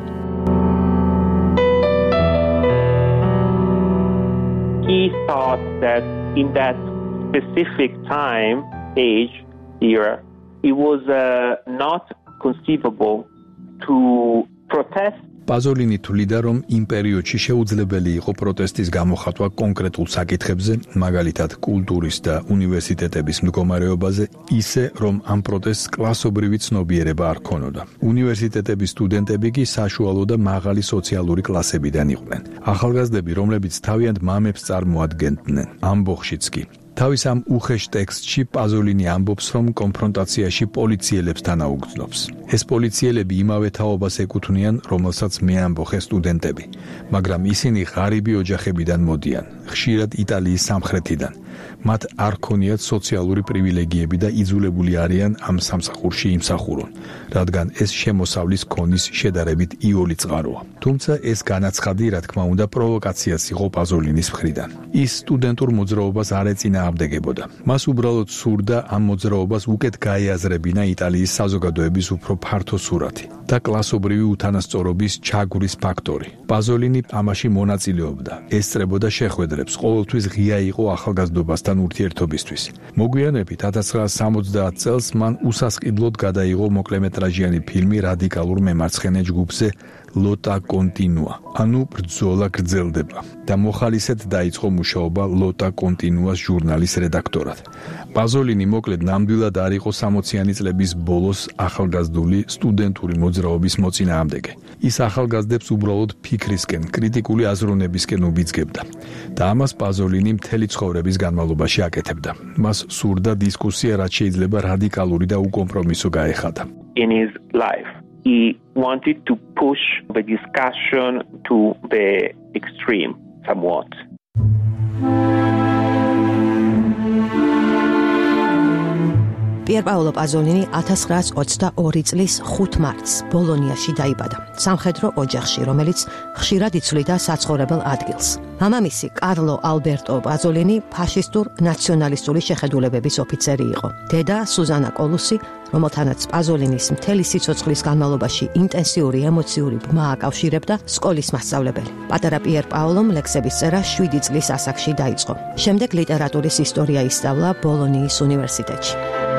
[SPEAKER 6] He thought that in that specific time, age, era, it was uh, not conceivable to protest.
[SPEAKER 7] პაზოლინი თვლიდა, რომ იმ პერიოდში შეუძლებელი იყო პროტესტის გამოხატვა კონკრეტულ საკითხებზე, მაგალითად კულტურის და უნივერსიტეტების მდგომარეობაზე, ისე რომ ამ პროტესტს კლასობრივი ცნობიერება არ ქონოდა. უნივერსიტეტების სტუდენტები კი საშუალო და მაღალი სოციალური კლასებიდან იყვნენ. ახალგაზრდები, რომლებიც თავიანთ მამებს წარმოადგენდნენ, ამბოხშიც კი. თავის ამ უხეშ ტექსტში პაზოლინი ამბობს, რომ კონფრონტაციაში პოლიციელებს თანაუგრძნობს. ეს პოლიციელები იმავე თაობას ეკუთვნიან, რომელსაც მეამბოხე სტუდენტები, მაგრამ ისინი ღარიბი ოჯახებიდან მოდიან, ხშირად იტალიის სამხრეთიდან. მათ არ ქონიათ სოციალური პრივილეგიები და იძულებული არიან ამ სამსახურში იმსახურონ, რადგან ეს შემოსავლის ქონის შედარებით იოლი წყაროა. თუმცა ეს განაცხადი, რა თქმა უნდა, პროვოკაციაც იყო პაზოლინის მხრიდან. ის სტუდენტურ მოძრაობას არ ეწინააღმდეგებოდა. მას უბრალოდ სურდა ამ მოძრაობას უკეთ გაეაზრებინა იტალიის საზოგადოების უფრო ფართო სურათი და კლასობრივი უთანასწორობის ჩაგვრის ფაქტორი. პაზოლინი ამაში მონაწილეობდა, ესწრებოდა შეხვედრებს, ყოველთვის ღია იყო ახალგაზრდობასთან ურთიერთობისთვის. მოგვიანებით ათას ცხრაასი სამოცდაათი წელს მან უსასყიდლოდ გადაიღო მოკლემეტრაჟიანი ფილმი რადიკალურ მემარცხენე ჯგუფზე ლოტა კონტინუა, ანუ ბრძოლა გრძელდება და მოხალისედ დაიწყო მუშაობა ლოტა კონტინუას ჟურნალის რედაქტორად. პაზოლინი მოკლედ ნამდვილად არ იყო სამოციანი წლების ბოლოს ახალგაზრდული სტუდენტური მოძრაობის მოწინააღმდეგე. ის ახალგაზრდებს უბრალოდ ფიქრისკენ, კრიტიკული აზროვნებისკენ უბიძგებდა და ამას პაზოლინი მთელი ცხოვრების განმავლობაში აკეთებდა. მას სურდა დისკუსია, რაც შეიძლება რადიკალური და უკომპრომისო გაეხადა.
[SPEAKER 6] In his life, he wanted to push the discussion to the extreme somewhat.
[SPEAKER 2] პიერ პაოლო პაზოლინი ათას ცხრაას ოცდაორი წლის ხუთ მარტს ბოლონიაში დაიბადა, სამხედრო ოჯახში, რომელიც ხშირად იცვლიდა საცხოვრებელ ადგილს. მამამისი კარლო ალბერტო პაზოლინი ფაშისტურ ნაციონალისტური შეხედულებების ოფიცერი იყო. დედა სუზანა კოლუსი, რომელთანაც პაზოლინის მთელი სიცოცხლის განმავლობაში ინტენსიური ემოციური ბმა აკავშირებდა, სკოლის მასწავლებელი. პატარა პიერ პაოლომ ლექსების წერა შვიდი წლის ასაკში დაიწყო. შემდეგ ლიტერატურის ისტორია ისწავლა ბოლონიის უნივერსიტეტში.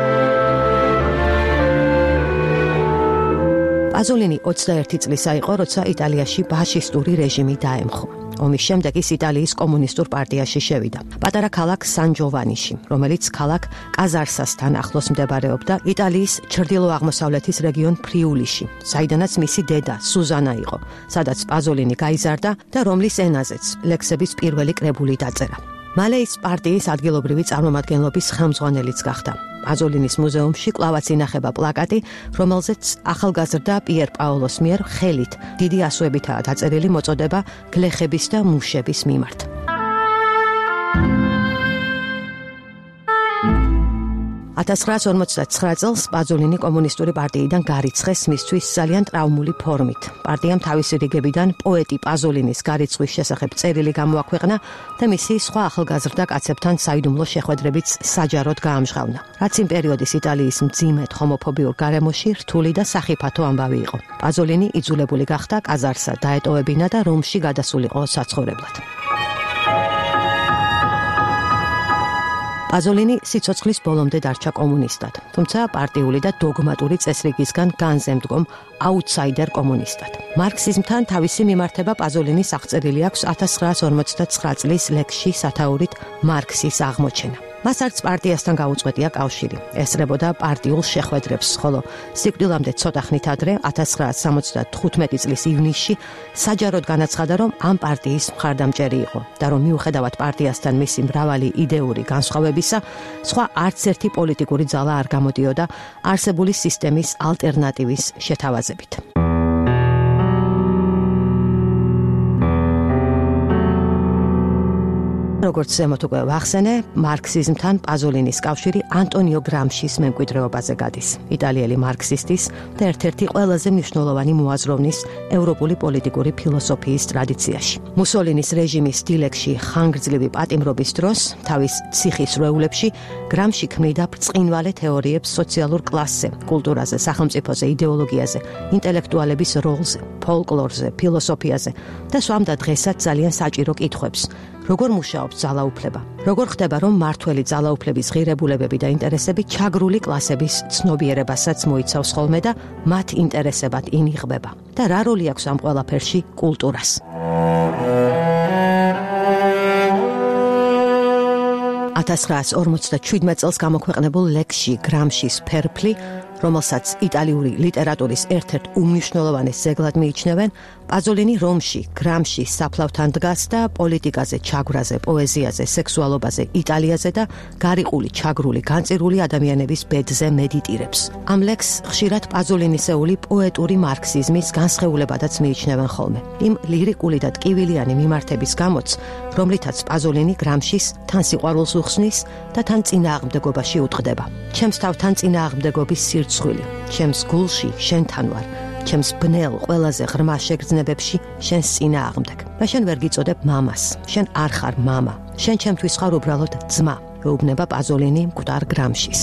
[SPEAKER 2] პაზოლინი ოცდაერთი წლისა იყო, როცა იტალიაში ფაშისტური რეჟიმი დაემხო. ომის შემდეგ ის იტალიის კომუნისტურ პარტიაში შევიდა. პატარა ქალაქ სან-ჯოვანიში, რომელიც ქალაქ კაზარსასთან ახლოს მდებარეობდა, იტალიის ჩრდილო-აღმოსავლეთის რეგიონ ფრიულიში, საიდანაც მისი დედა სუზანა იყო, სადაც პაზოლინი გაიზარდა და რომლის ენაზეც ლექსების პირველი კრებული დაწერა. მალე ის პარტიის ადგილობრივი წარმომადგენლობის ხელმძღვანელიც გახდა. პაზოლინის მუზეუმში კვლავაც ინახება პლაკატი, რომელზეც ახალგაზრდა პიერ პაოლოს მიერ ხელით დიდი ასოებითაა დაწერილი მოწოდება გლეხების და მუშების მიმართ. ათას ცხრაას ორმოცდაცხრა წელს პაზოლინი კომუნისტური პარტიიდან გარიცხეს მისთვის ძალიან ტრაუმული ფორმით. პარტიამ თავისი რიგებიდან პოეტი პაზოლინის გარიცხვის შესახებ წერილი გამოაქვეყნა და მისი სხვა ახალგაზრდა კაცებთან საიდუმლო შეხვედრებიც საჯაროდ გაამჟღავნა. რაც იმ პერიოდის იტალიის მძიმედ ჰომოფობიურ გარემოში რთული და სახიფათო ამბავი იყო. პაზოლინი იძულებული გახდა კაზარსა დაეტოვებინა და რომში გადასულიყო საცხოვრებლად. პაზოლინი სიცოცხლის ბოლომდე დარჩა კომუნისტად, თუმცა პარტიული და დოგმატური წესრიგისგან განზე მდგომ აუთსაიდერ კომუნისტად. მარქსიზმთან თავისი მიმართება პაზოლინის აღწერილი აქვს ათას ცხრაას ორმოცდაცხრა წლის ლექსში სათაურით მარქსის აღმოჩენა. მას არც პარტიასთან გაუწყვეტია კავშირი, ესწრებოდა პარტიულ შეხვედრებს, ხოლო სიკვდილამდე ცოტა ხნით ადრე ათას ცხრაას სამოცდათხუთმეტი წლის ივნისში საჯაროდ განაცხადა, რომ ამ პარტიის მხარდამჭერი იყო და რომ მიუხედავად პარტიასთან მისი მრავალი იდეური განსხვავებისა, სხვა არც ერთი პოლიტიკური ძალა არ გამოდიოდა არსებული სისტემის ალტერნატივის შეთავაზებით. როგორც ზემოთ უკვე ვახსენე, მარქსიზმთან პაზოლინის კავშირი ანტონიო გრამშის მემკვიდრეობაზე გადის, იტალიელი მარქსისტის და ერთ-ერთი ყველაზე მნიშვნელოვანი მოაზროვნის ევროპული პოლიტიკური ფილოსოფიის ტრადიციაში. მუსოლინის რეჟიმის დილეგში ხანგრძლივი პატიმრობის დროს, თავის ციხის რეულებში, გრამში ქმნიდა ბრწყინვალე თეორიებს სოციალურ კლასზე, კულტურაზე, სახელმწიფოზე, იდეოლოგიაზე, ინტელექტუალების როლზე, ფოლკლორზე, ფილოსოფიაზე და სვამდა დღესაც ძალიან საჭირო კითხვებს. როგორ მუშაობს ძალაუფლება? როგორ ხდება, რომ მართველი ძალაუფლების ღირებულებები და ინტერესები ჩაგრული კლასების ცნობიერებასაც მოიცავს ხოლმე და მათ ინტერესებად ინიღბება? და რა როლი აქვს ამ ყველაფერში კულტურას? ათას ცხრაას ორმოცდაშვიდმეტ წელს გამოქვეყნებულ ლექსში გრამშის ფერფლი, რომელსაც იტალიური ლიტერატურის ერთ-ერთ უმნიშვნელოვანეს ძეგლად მიიჩნევენ, პაზოლინი რომში გრამშის საფლავთან დგას და პოლიტიკაზე, ჩაგვრაზე, პოეზიაზე, სექსუალობაზე, იტალიაზე და გარიყული, ჩაგრული, განწირული ადამიანების ბედზე მედიტირებს. ამ ლექსს ხშირად პაზოლინისეული პოეტური მარქსიზმის განსხეულებადაც მიიჩნევენ ხოლმე. იმ ლირიკული და ტკივილიანი მიმართების გამოც, რომლითაც პაზოლინი გრამშის თან სიყვარულს უხსნის და თან წინააღმდეგობაში უტყდება. ჩემს თავთან წინააღმდეგობის სირცხვილი, ჩემს გულში შენთან ვარ, ჩემს ბნელ ყველაზე ღრმა შეგრძნებებში შენს წინააღმდეგ. და შენ ვერ გიწოდებ მამას, შენ არ ხარ მამა, შენ ჩემთვის ხარ უბრალოდ ძმა, ეუბნება პაზოლინი მკვდარ გრამშის.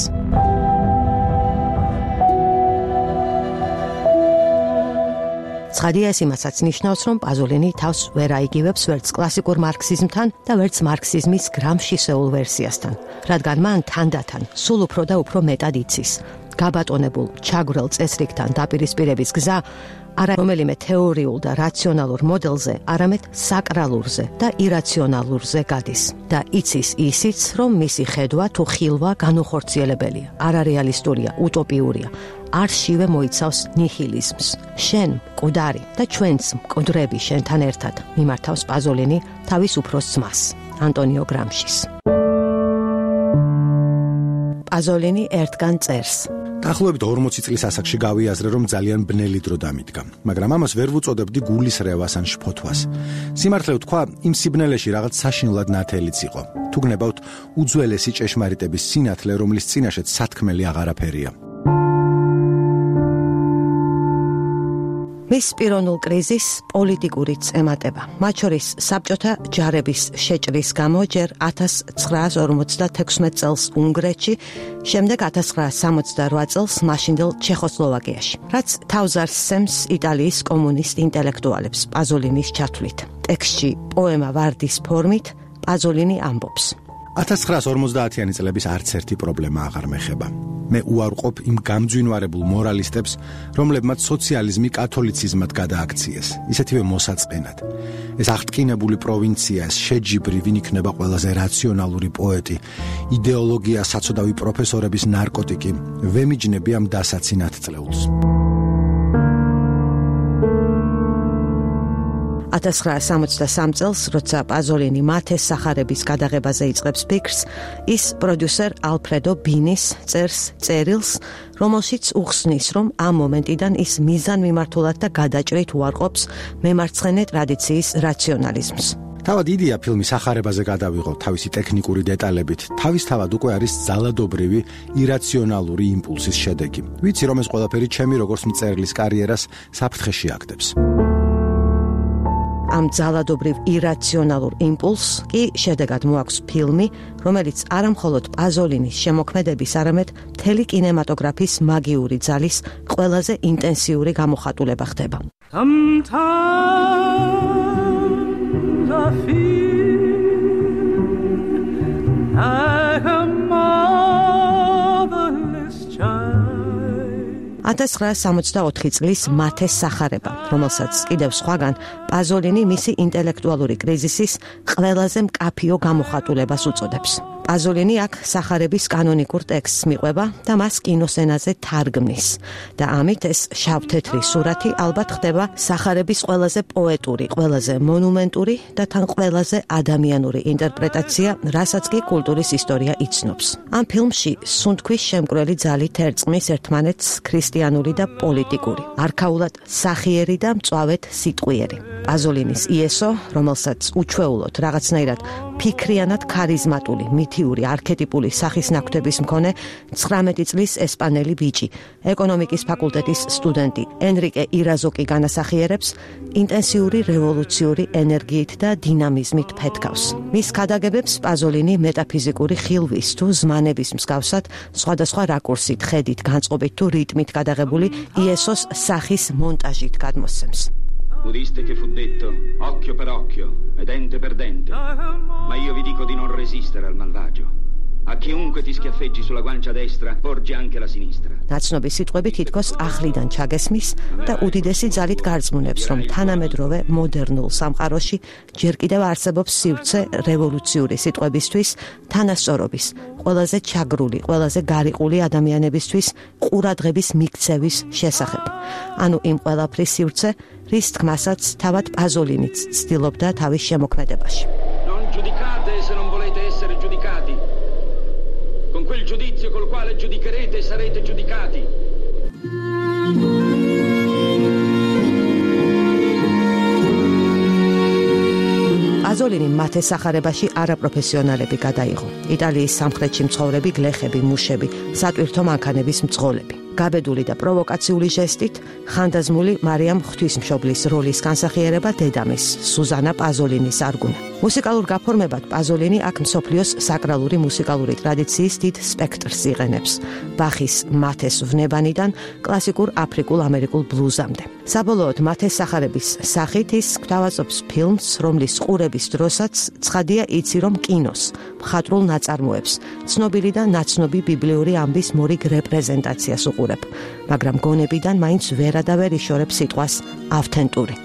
[SPEAKER 2] ცხადია, ეს იმასაც ნიშნავს, რომ პაზოლინი თავს ვერ აიგივებს ვერც კლასიკურ მარქსიზმთან და ვერც მარქსიზმის გრამშისეულ ვერსიასთან, რადგან მან თანდათან სულ უფრო და უფრო მეტად იცის. გაბატონებულ ჩაგვრელ წესრიგთან დაპირისპირების გზა არა რომელიმე თეორიულ და რაციონალურ მოდელზე, არამედ საკრალურზე და ირაციონალურზე გადის და იცის ისიც, რომ მისი ხედვა თუ ხილვა განუხორციელებელია, არარეალისტურია, უტოპიურია. არშივე მოიცავს ნიჰილიზმს. შენ მკვდარი და ჩვენც მკვდრები შენთან ერთად, მიმართავს პაზოლინი თავის უფროს ძმას, ანტონიო გრამშის. პაზოლინი ერთგან წერს:
[SPEAKER 9] დაახლოებით ორმოცი წლის ასაკში გავიაზრე, რომ ძალიან ბნელი დრო დამიდგა, მაგრამ ამას ვერ ვუწოდებდი გულის რევას ან შფოთვას. სიმართლე ვთქვა, იმ სიბნელეში რაღაც საშინლად ნათელიც იყო. თუ გნებავთ უძველესი ჭეშმარიტების სინათლე, რომლის წინაშეც სათქმელი აღარაფერია.
[SPEAKER 2] მის პიროვნულ კრიზისს პოლიტიკურიც ემატება. მათ შორის საბჭოთა ჯარების შეჭრის გამო ჯერ ათას ცხრაას ორმოცდათექვსმეტ წელს უნგრეთში, შემდეგ ათას ცხრაას სამოცდარვა წელს მაშინდელ ჩეხოსლოვაკიაში, რაც თავს არსემს იტალიის კომუნისტ ინტელექტუალებს პაზოლინის ჩათვლით. ტექსტში პოემა ვარდის ფორმით პაზოლინი ამბობს:
[SPEAKER 9] ათას ცხრაას ორმოცდაათიანი წლების არც ერთი პრობლემა აღარ მეხება. მე უარყოფ იმ გამძვინვარებულ მორალისტებს, რომლებმაც სოციალიზმი კათოლიციზმად გადააქციეს, ისეთივე მოსაწყენად. ეს აღტკინებული პროვინცია, ეს შეჯიბრი, ვინ იქნება ყველაზე რაციონალური პოეტი, იდეოლოგია, საცოდავი პროფესორების ნარკოტიკი, ვემიჯნები ამ დასაცინათ წლეულს.
[SPEAKER 2] ათას ცხრაას სამოცდასამ წელს, როცა პაზოლინი მათეს სახარების გადაღებაზე იწყებს ფიქრს, ის პროდიუსერ ალფრედო ბინის წერს წერილს, რომელშიც უხსნის, რომ ამ მომენტიდან ის მიზანმიმართულად და გადაჭრით უარყოფს მემარცხენე ტრადიციის რაციონალიზმს.
[SPEAKER 9] თავად იდეა ფილმის სახარებაზე გადავიღო თავისი ტექნიკური დეტალებით, თავისთავად უკვე არის ძალადობრივი ირაციონალური იმპულსის შედეგი. ვიცი, რომ ეს ყველაფერი ჩემი როგორც მწერლის კარიერას საფრთხეში აგდებს.
[SPEAKER 2] ამ ძალადობრივ ირაციონალურ იმპულსს კი შედეგად მოაქვს ფილმი, რომელიც არა მხოლოდ პაზოლინის შემოქმედების, არამედ მთელი კინემატოგრაფის მაგიური ძალის ყველაზე ინტენსიური გამოხატულება ხდება. ათას ცხრაას სამოცდაოთხი წლის მათეს სახარება, რომელსაც კიდევ სხვაგან პაზოლინი მისი ინტელექტუალური კრიზისის ყველაზე მკაფიო გამოხატულებას უწოდებს. პაზოლინი აქ სახარების კანონიკურ ტექსტს მიყვება და მას კინოსცენაზე თარგმნის და ამით ეს შავ-თეთრი სურათი ალბათ ხდება სახარების ყველაზე პოეტური, ყველაზე მონუმენტური და თან ყველაზე ადამიანური ინტერპრეტაცია, რასაც კი კულტურის ისტორია იცნობს. ამ ფილმში სუნთქვის შემკვრელი ძალით ერწყმის ერთმანეთს ქრისტიანული და პოლიტიკური, არქაულად სახიერი და მწვავედ სიტყვიერი. პაზოლინის იესო, რომელსაც უჩვეულოდ რაღაცნაირად ფიქრიანად ქარიზმატული, მითიური, არქეტიპული სახის ნაკვთების მქონე ცხრამეტი წლის ესპანელი ბიჭი, ეკონომიკის ფაკულტეტის სტუდენტი ენრიკე ირაზოკი განასახიერებს, ინტენსიური რევოლუციური ენერგიით და დინამიზმით ფეთქავს. მის ქადაგებებს პაზოლინი მეტაფიზიკური ხილვის თუ ზმანების მსგავსად სხვადასხვა რაკურსით, ხედით, განწყობით თუ რიტმით გადაღებული იესოს სახის მონტაჟით გადმოსცემს.
[SPEAKER 10] Udiste che fu detto occhio per occhio e dente per dente, ma io vi dico di non resistere al malvagio. A chiunque ti schiaffeggi sulla guancia destra, porgi anche la sinistra.
[SPEAKER 2] ნაცნობი სიტყვები თითქოს ახლიდან ჩაგესმის და უდიდესი ძალით გარწმუნებს, რომ თანამედროვე მოდერნულ სამყაროში ჯერ კიდევ არსებობს სივრცე რევოლუციური სიტყვებისთვის, თანასწორობის, ყველაზე ჩაგრული, ყველაზე გარიყული ადამიანებისთვის ყურადღების მიქცევის შესახებ. ანუ იმ ყველაფრის სივრცე, რის თქმასაც თავად პაზოლინიც ცდილობდა თავის შემოქმედებაში.
[SPEAKER 10] Non giudicate se non volete essere giudicati. Con quel giudizio col quale giudicherete sarete giudicati.
[SPEAKER 2] პაზოლინი მათეს სახარებაში არაპროფესიონალები გადაიღო. იტალიის სამხრეთში მცხოვრები გლეხები, მუშები, სატვირთო მანქანების მძღოლები. გაბედული და პროვოკაციული ჟესტით ხანდაზმული მარიამ ღვთისმშობლის როლის განსახიერება დედამის სუზანა პაზოლინის არგუნა. მუსიკალურ გაფორმებად პაზოლინი აქ მსოფლიოს საკრალური მუსიკალური ტრადიციის დიდ სპექტრს იყენებს. ბახის მათეს ვნებანიდან კლასიკურ აფრიკულ ამერიკულ ბლუზამდე. საბოლოოდ მათეს სახარების სახით ის გვთავაზობს ფილმს, რომლის ყურების დროსაც ცხადია იცი, რომ კინოს, მხატვრულ ნაწარმოებს, ცნობილი და ნაცნობი ბიბლიური ამბის მორიგ რეპრეზენტაციას უყურებ, მაგრამ გონებიდან მაინც ვერადავერ იშორებს სიტყვას ავთენტური.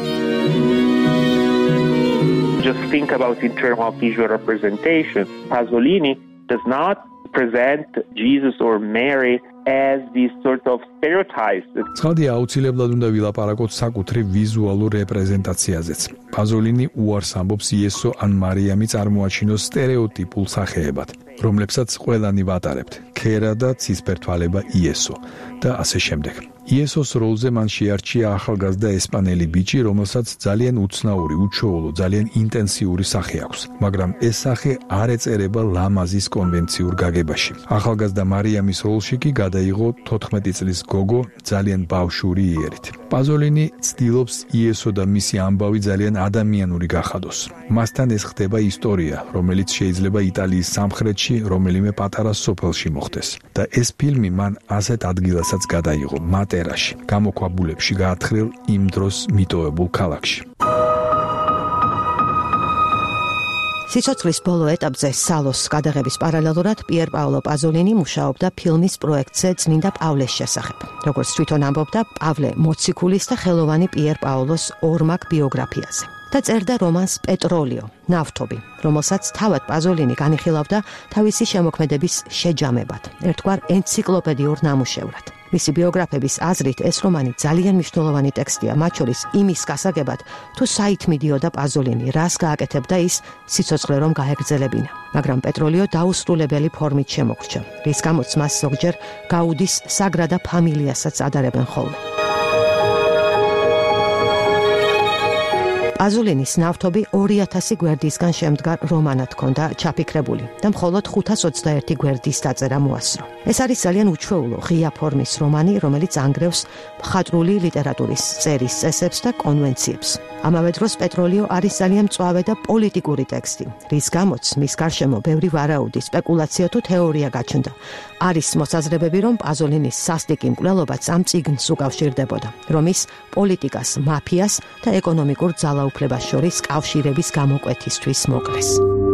[SPEAKER 6] Just think about in terms of visual representation. Pasolini does not present Jesus or Mary as these sort of stereotypes.
[SPEAKER 7] ცხადია, აუცილებლად უნდა ვილაპარაკოთ საკუთრივ ვიზუალურ რეპრეზენტაციაზეც. პაზოლინი უარს ამბობს იესო ან მარიამი წარმოაჩინოს სტერეოტიპულ სახეებად, რომლებსაც ყველანი ვატარებთ: ქერა და ცისფერთვალება იესო და ასე შემდეგ. იესოს როლზე მან შეარჩია ახალგაზრდა ესპანელი ბიჭი, რომელსაც ძალიან უცნაური, უჩვეულო, ძალიან ინტენსიური სახე აქვს, მაგრამ ეს სახე არ ეწერება ლამაზის კონვენციურ გაგებაში. ახალგაზრდა მარიამის როლში კი გადაიღო თოთხმეტი წლის გოგო ძალიან ბავშვური იერით. პაზოლინი ცდილობს იესო და მისი ამბავი ძალიან ადამიანური გახადოს. მასთან ეს ხდება ისტორია, რომელიც შეიძლება იტალიის სამხრეთში რომელიმე პატარა სოფელში მოხდეს. და ეს ფილმი მან ასეთ ადგილასაც გადაიღო, მატერაში, გამოქვაბულებში გაათხრილ იმ დროს მიტოვებულ ქალაქში.
[SPEAKER 2] სიცოცხლის ბოლო ეტაპზე სალოს გადაღების პარალელურად პიერ პაოლო პაზოლინი მუშაობდა ფილმის პროექტზე წმინდა პავლეს შესახებ. როგორც თვითონ ამბობდა, პავლე მოციქულის და ხელოვანი პიერ პაოლოს ორმაგ ბიოგრაფიაზე. და წერდა რომანს პეტროლიო, ნავთობი, რომელსაც თავად პაზოლინი განიხილავდა თავისი შემოქმედების შეჯამებად, ერთგვარ ენციკლოპედიურ ნამუშევრად. მისი ბიოგრაფების აზრით ეს რომანი ძალიან მნიშვნელოვანი ტექსტია, მათ შორის იმის გასაგებად, თუ საით მიდიოდა პაზოლინი, რას გააკეთებდა ის სიცოცხლე რომ გაეგრძელებინა. მაგრამ პეტროლიო დაუსრულებელი ფორმით შემოგრჩა, რის გამოც მას ზოგჯერ გაუდის საგრადა ფამილიასაც ადარებენ ხოლმე. პაზოლინის ნავთობი ორი ათასი გვერდისგან შემდგარ რომანად ჰქონდა ჩაფიქრებული და მხოლოდ ხუთას ოცდაერთი გვერდის დაწერა მოასწრო. ეს არის ძალიან უჩვეულო, ღია ფორმის რომანი, რომელიც ანგრევს მხატვრული ლიტერატურის წერის წესებს და კონვენციებს. ამავე დროს პეტროლიო არის ძალიან მწვავე და პოლიტიკური ტექსტი, რის გამოც მის გარშემო ბევრი ვარაუდი, სპეკულაცია თუ თეორია გაჩნდა. არის მოსაზრებები, რომ პაზოლინის სასტიკი მკვლელობაც ამ წიგნს უკავშირდებოდა, რომ ის პოლიტიკას, მაფიას და ეკონომიკურ ძალაუფლებას შორის კავშირების გამოკვეთისთვის მოკლეს.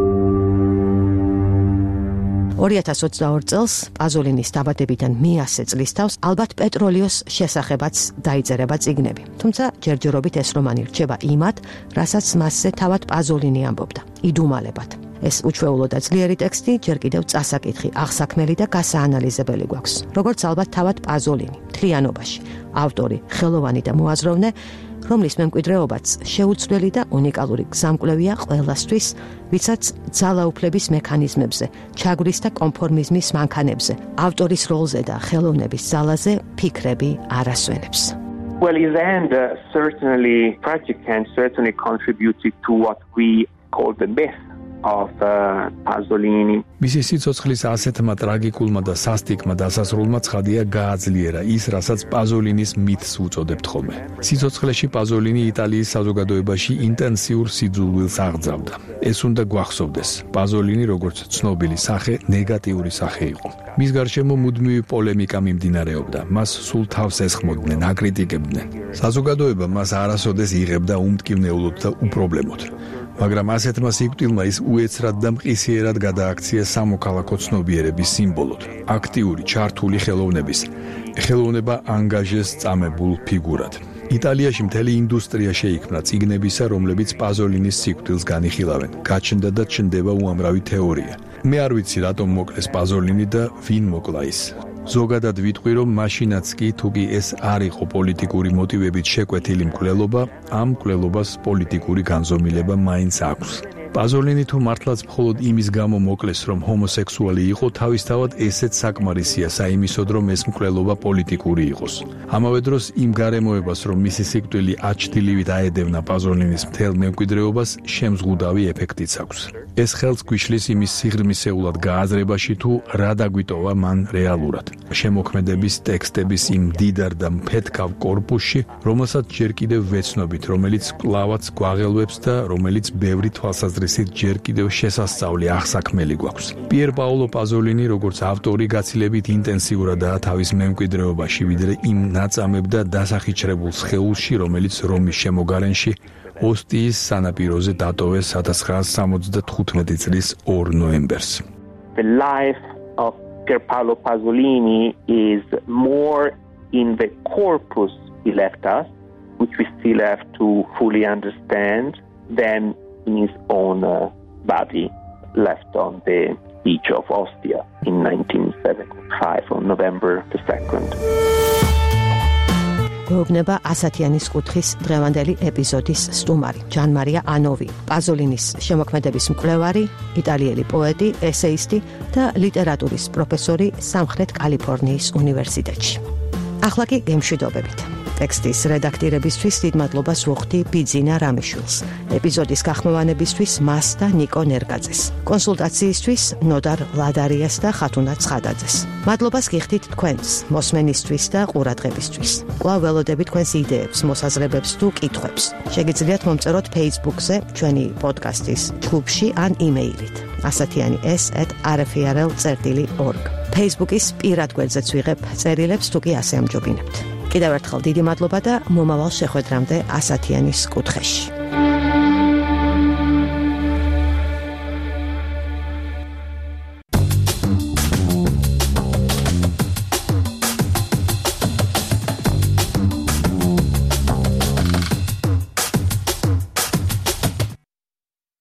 [SPEAKER 2] ორი ათას ოცდაორი წელს პაზოლინის დაბადებიდან მეასე წლის თავს ალბათ პეტროლიოს შესახებაც დაიწერება წიგნები. თუმცა ჯერჯერობით ეს რომანი რჩება იმად, რასაც მასზე თავად პაზოლინი ამბობდა, იდუმალებად. ეს უჩვეულო და ძლიერი ტექსტი ჯერ კიდევ წასაკითხი, აღსაქმელი და გასაანალიზებელი გვაქვს. როგორც ალბათ თავად პაზოლინი, მთლიანობაში, ავტორი, ხელოვანი და მოაზროვნე, რომლის მემკვიდრეობაც შეუცვლელი და უნიკალური გზამკვლევია ყველასთვის, ვისაც ძალაუფლების მექანიზმებზე, ჩაგვრის და კონფორმიზმის მანქანებზე, ავტორის როლზე და ხელოვნების ძალაზე ფიქრები არ ასვენებს.
[SPEAKER 6] Well, his end uh, certainly tragic and certainly contributed to what we call the myth of uh, Pasolini.
[SPEAKER 7] მისი სიცოცხლის ასეთმა ტრაგიკულმა და სასტიკმა დასასრულმა ცხადია გააძლიერა ის, რასაც პაზოლინის მითს უწოდებთ ხოლმე. სიცოცხლეში პაზოლინი იტალიის საზოგადოებაში ინტენსიურ სიძულვილს აღძავდა. ეს უნდა გვახსოვდეს. პაზოლინი როგორც ცნობილი სახე, ნეგატიური სახე იყო. მის გარშემო მუდმივი პოლემიკა მიმდინარეობდა. მას სულ თავს ესხმოდნენ, აკრიტიკებდნენ. საზოგადოება მას არასოდეს იღებდა უმტკივნეულოდ და უპრობლემოდ. მაგრამ ასეთმა სიკვდილმა ის უეცრად და მყისიერად გადააქცია სამოქალაქო ცნობიერების სიმბოლოდ, აქტიური, ჩართული ხელოვნების, ხელოვნება ანგაჟეს წამებულ ფიგურად. იტალიაში მთელი ინდუსტრია შეიქმნა წიგნებისა, რომლებიც პაზოლინის სიკვდილს განიხილავენ. გაჩნდა და ჩნდება უამრავი თეორია. მე არ ვიცი, რატომ მოკლეს პაზოლინი და ვინ მოკლა ის. ზოგადად ვიტყვი, რომ მაშინაც კი თუ კი ეს არ იყო პოლიტიკური მოტივებით შეკვეთილი მკვლელობა, ამ მკვლელობას პოლიტიკური განზომილება მაინც აქვს. პაზოლინი თუ მართლაც მხოლოდ იმის გამო მოკლეს, რომ ჰომოსექსუალი იყო, თავისთავად ესეც საკმარისია საიმისოდ, რომ ეს მკვლელობა პოლიტიკური იყოს. ამავე დროს იმ გარემოებას, რომ მისი სიკვდილი აჩრდილივით აედევნა პაზოლინის მთელ მემკვიდრეობას, შემზღუდავი ეფექტიც აქვს. ეს ხელს გვიშლის იმის სიღრმისეულად გააზრებაში, თუ რა დაგვიტოვა მან რეალურად. შემოქმედების ტექსტების იმ დიდარ და მფეთქავ კორპუსში, რომელსაც ჯერ კიდევ ვეცნობით, რომელიც კლავაც გვაღელვებს და რომელიც ბევრი თვალსაზრისით ჯერ კიდევ შესასწავლი აღსაქმელი გვაქვს. პიერ პაოლო პაზოლინი, როგორც ავტორი, გაცილებით ინტენსიურადაა თავის მემკვიდრეობაში, ვიდრე იმ ნაწამებ და დასახიჩრებულ სხეულში, რომელიც რომის შემოგარენში ოსტიის სანაპიროზე დატოვეს ათას ცხრაასი სამოცდათხუთმეტი წლის ორ ნოემბერს.
[SPEAKER 6] The life of Pier Paolo Pasolini is more in the corpus he left us, which we still have to fully understand, than in his own uh, body left on the beach of Ostia in nineteen seventy-five on November the second.
[SPEAKER 2] გვეუბნება ასათიანის კუთხის დღევანდელი ეპიზოდის სტუმარი ჯან-მარია ანოვი, პაზოლინის შემოქმედების მკვლევარი, იტალიელი პოეტი, ესეისტი და ლიტერატურის პროფესორი სამხრეთ კალიფორნიის უნივერსიტეტში. ახლა კი გემშვიდობებით. ტექსტის რედაქტირებისთვის დიდ მადლობას ვუხდი ბიძინა რამიშვილს, ეპიზოდის გახმოვანებისთვის მას და ნიკო ნერგაძეს, კონსულტაციისთვის ნოდარ ლადარიას და ხათუნა ცხადაძეს. მადლობას გიხდით თქვენს მოსმენისთვის და ყურადღებისთვის. კვლავ ველოდებით თქვენს იდეებს, მოსაზრებებს თუ კითხვებს. შეგიძლიათ მომწეროთ Facebook-ზე, ჩვენი პოდკასტის ჯგუფში ან იმეილით ასათიანი s at r f r l dot org. Facebook-ის პირად გვერდზეც ვიღებ წერილებს თუ კი ასე ამჯობინებთ. კიდევ ერთხელ დიდი მადლობა და მომავალ შეხვედრამდე ასათიანის კუთხეში.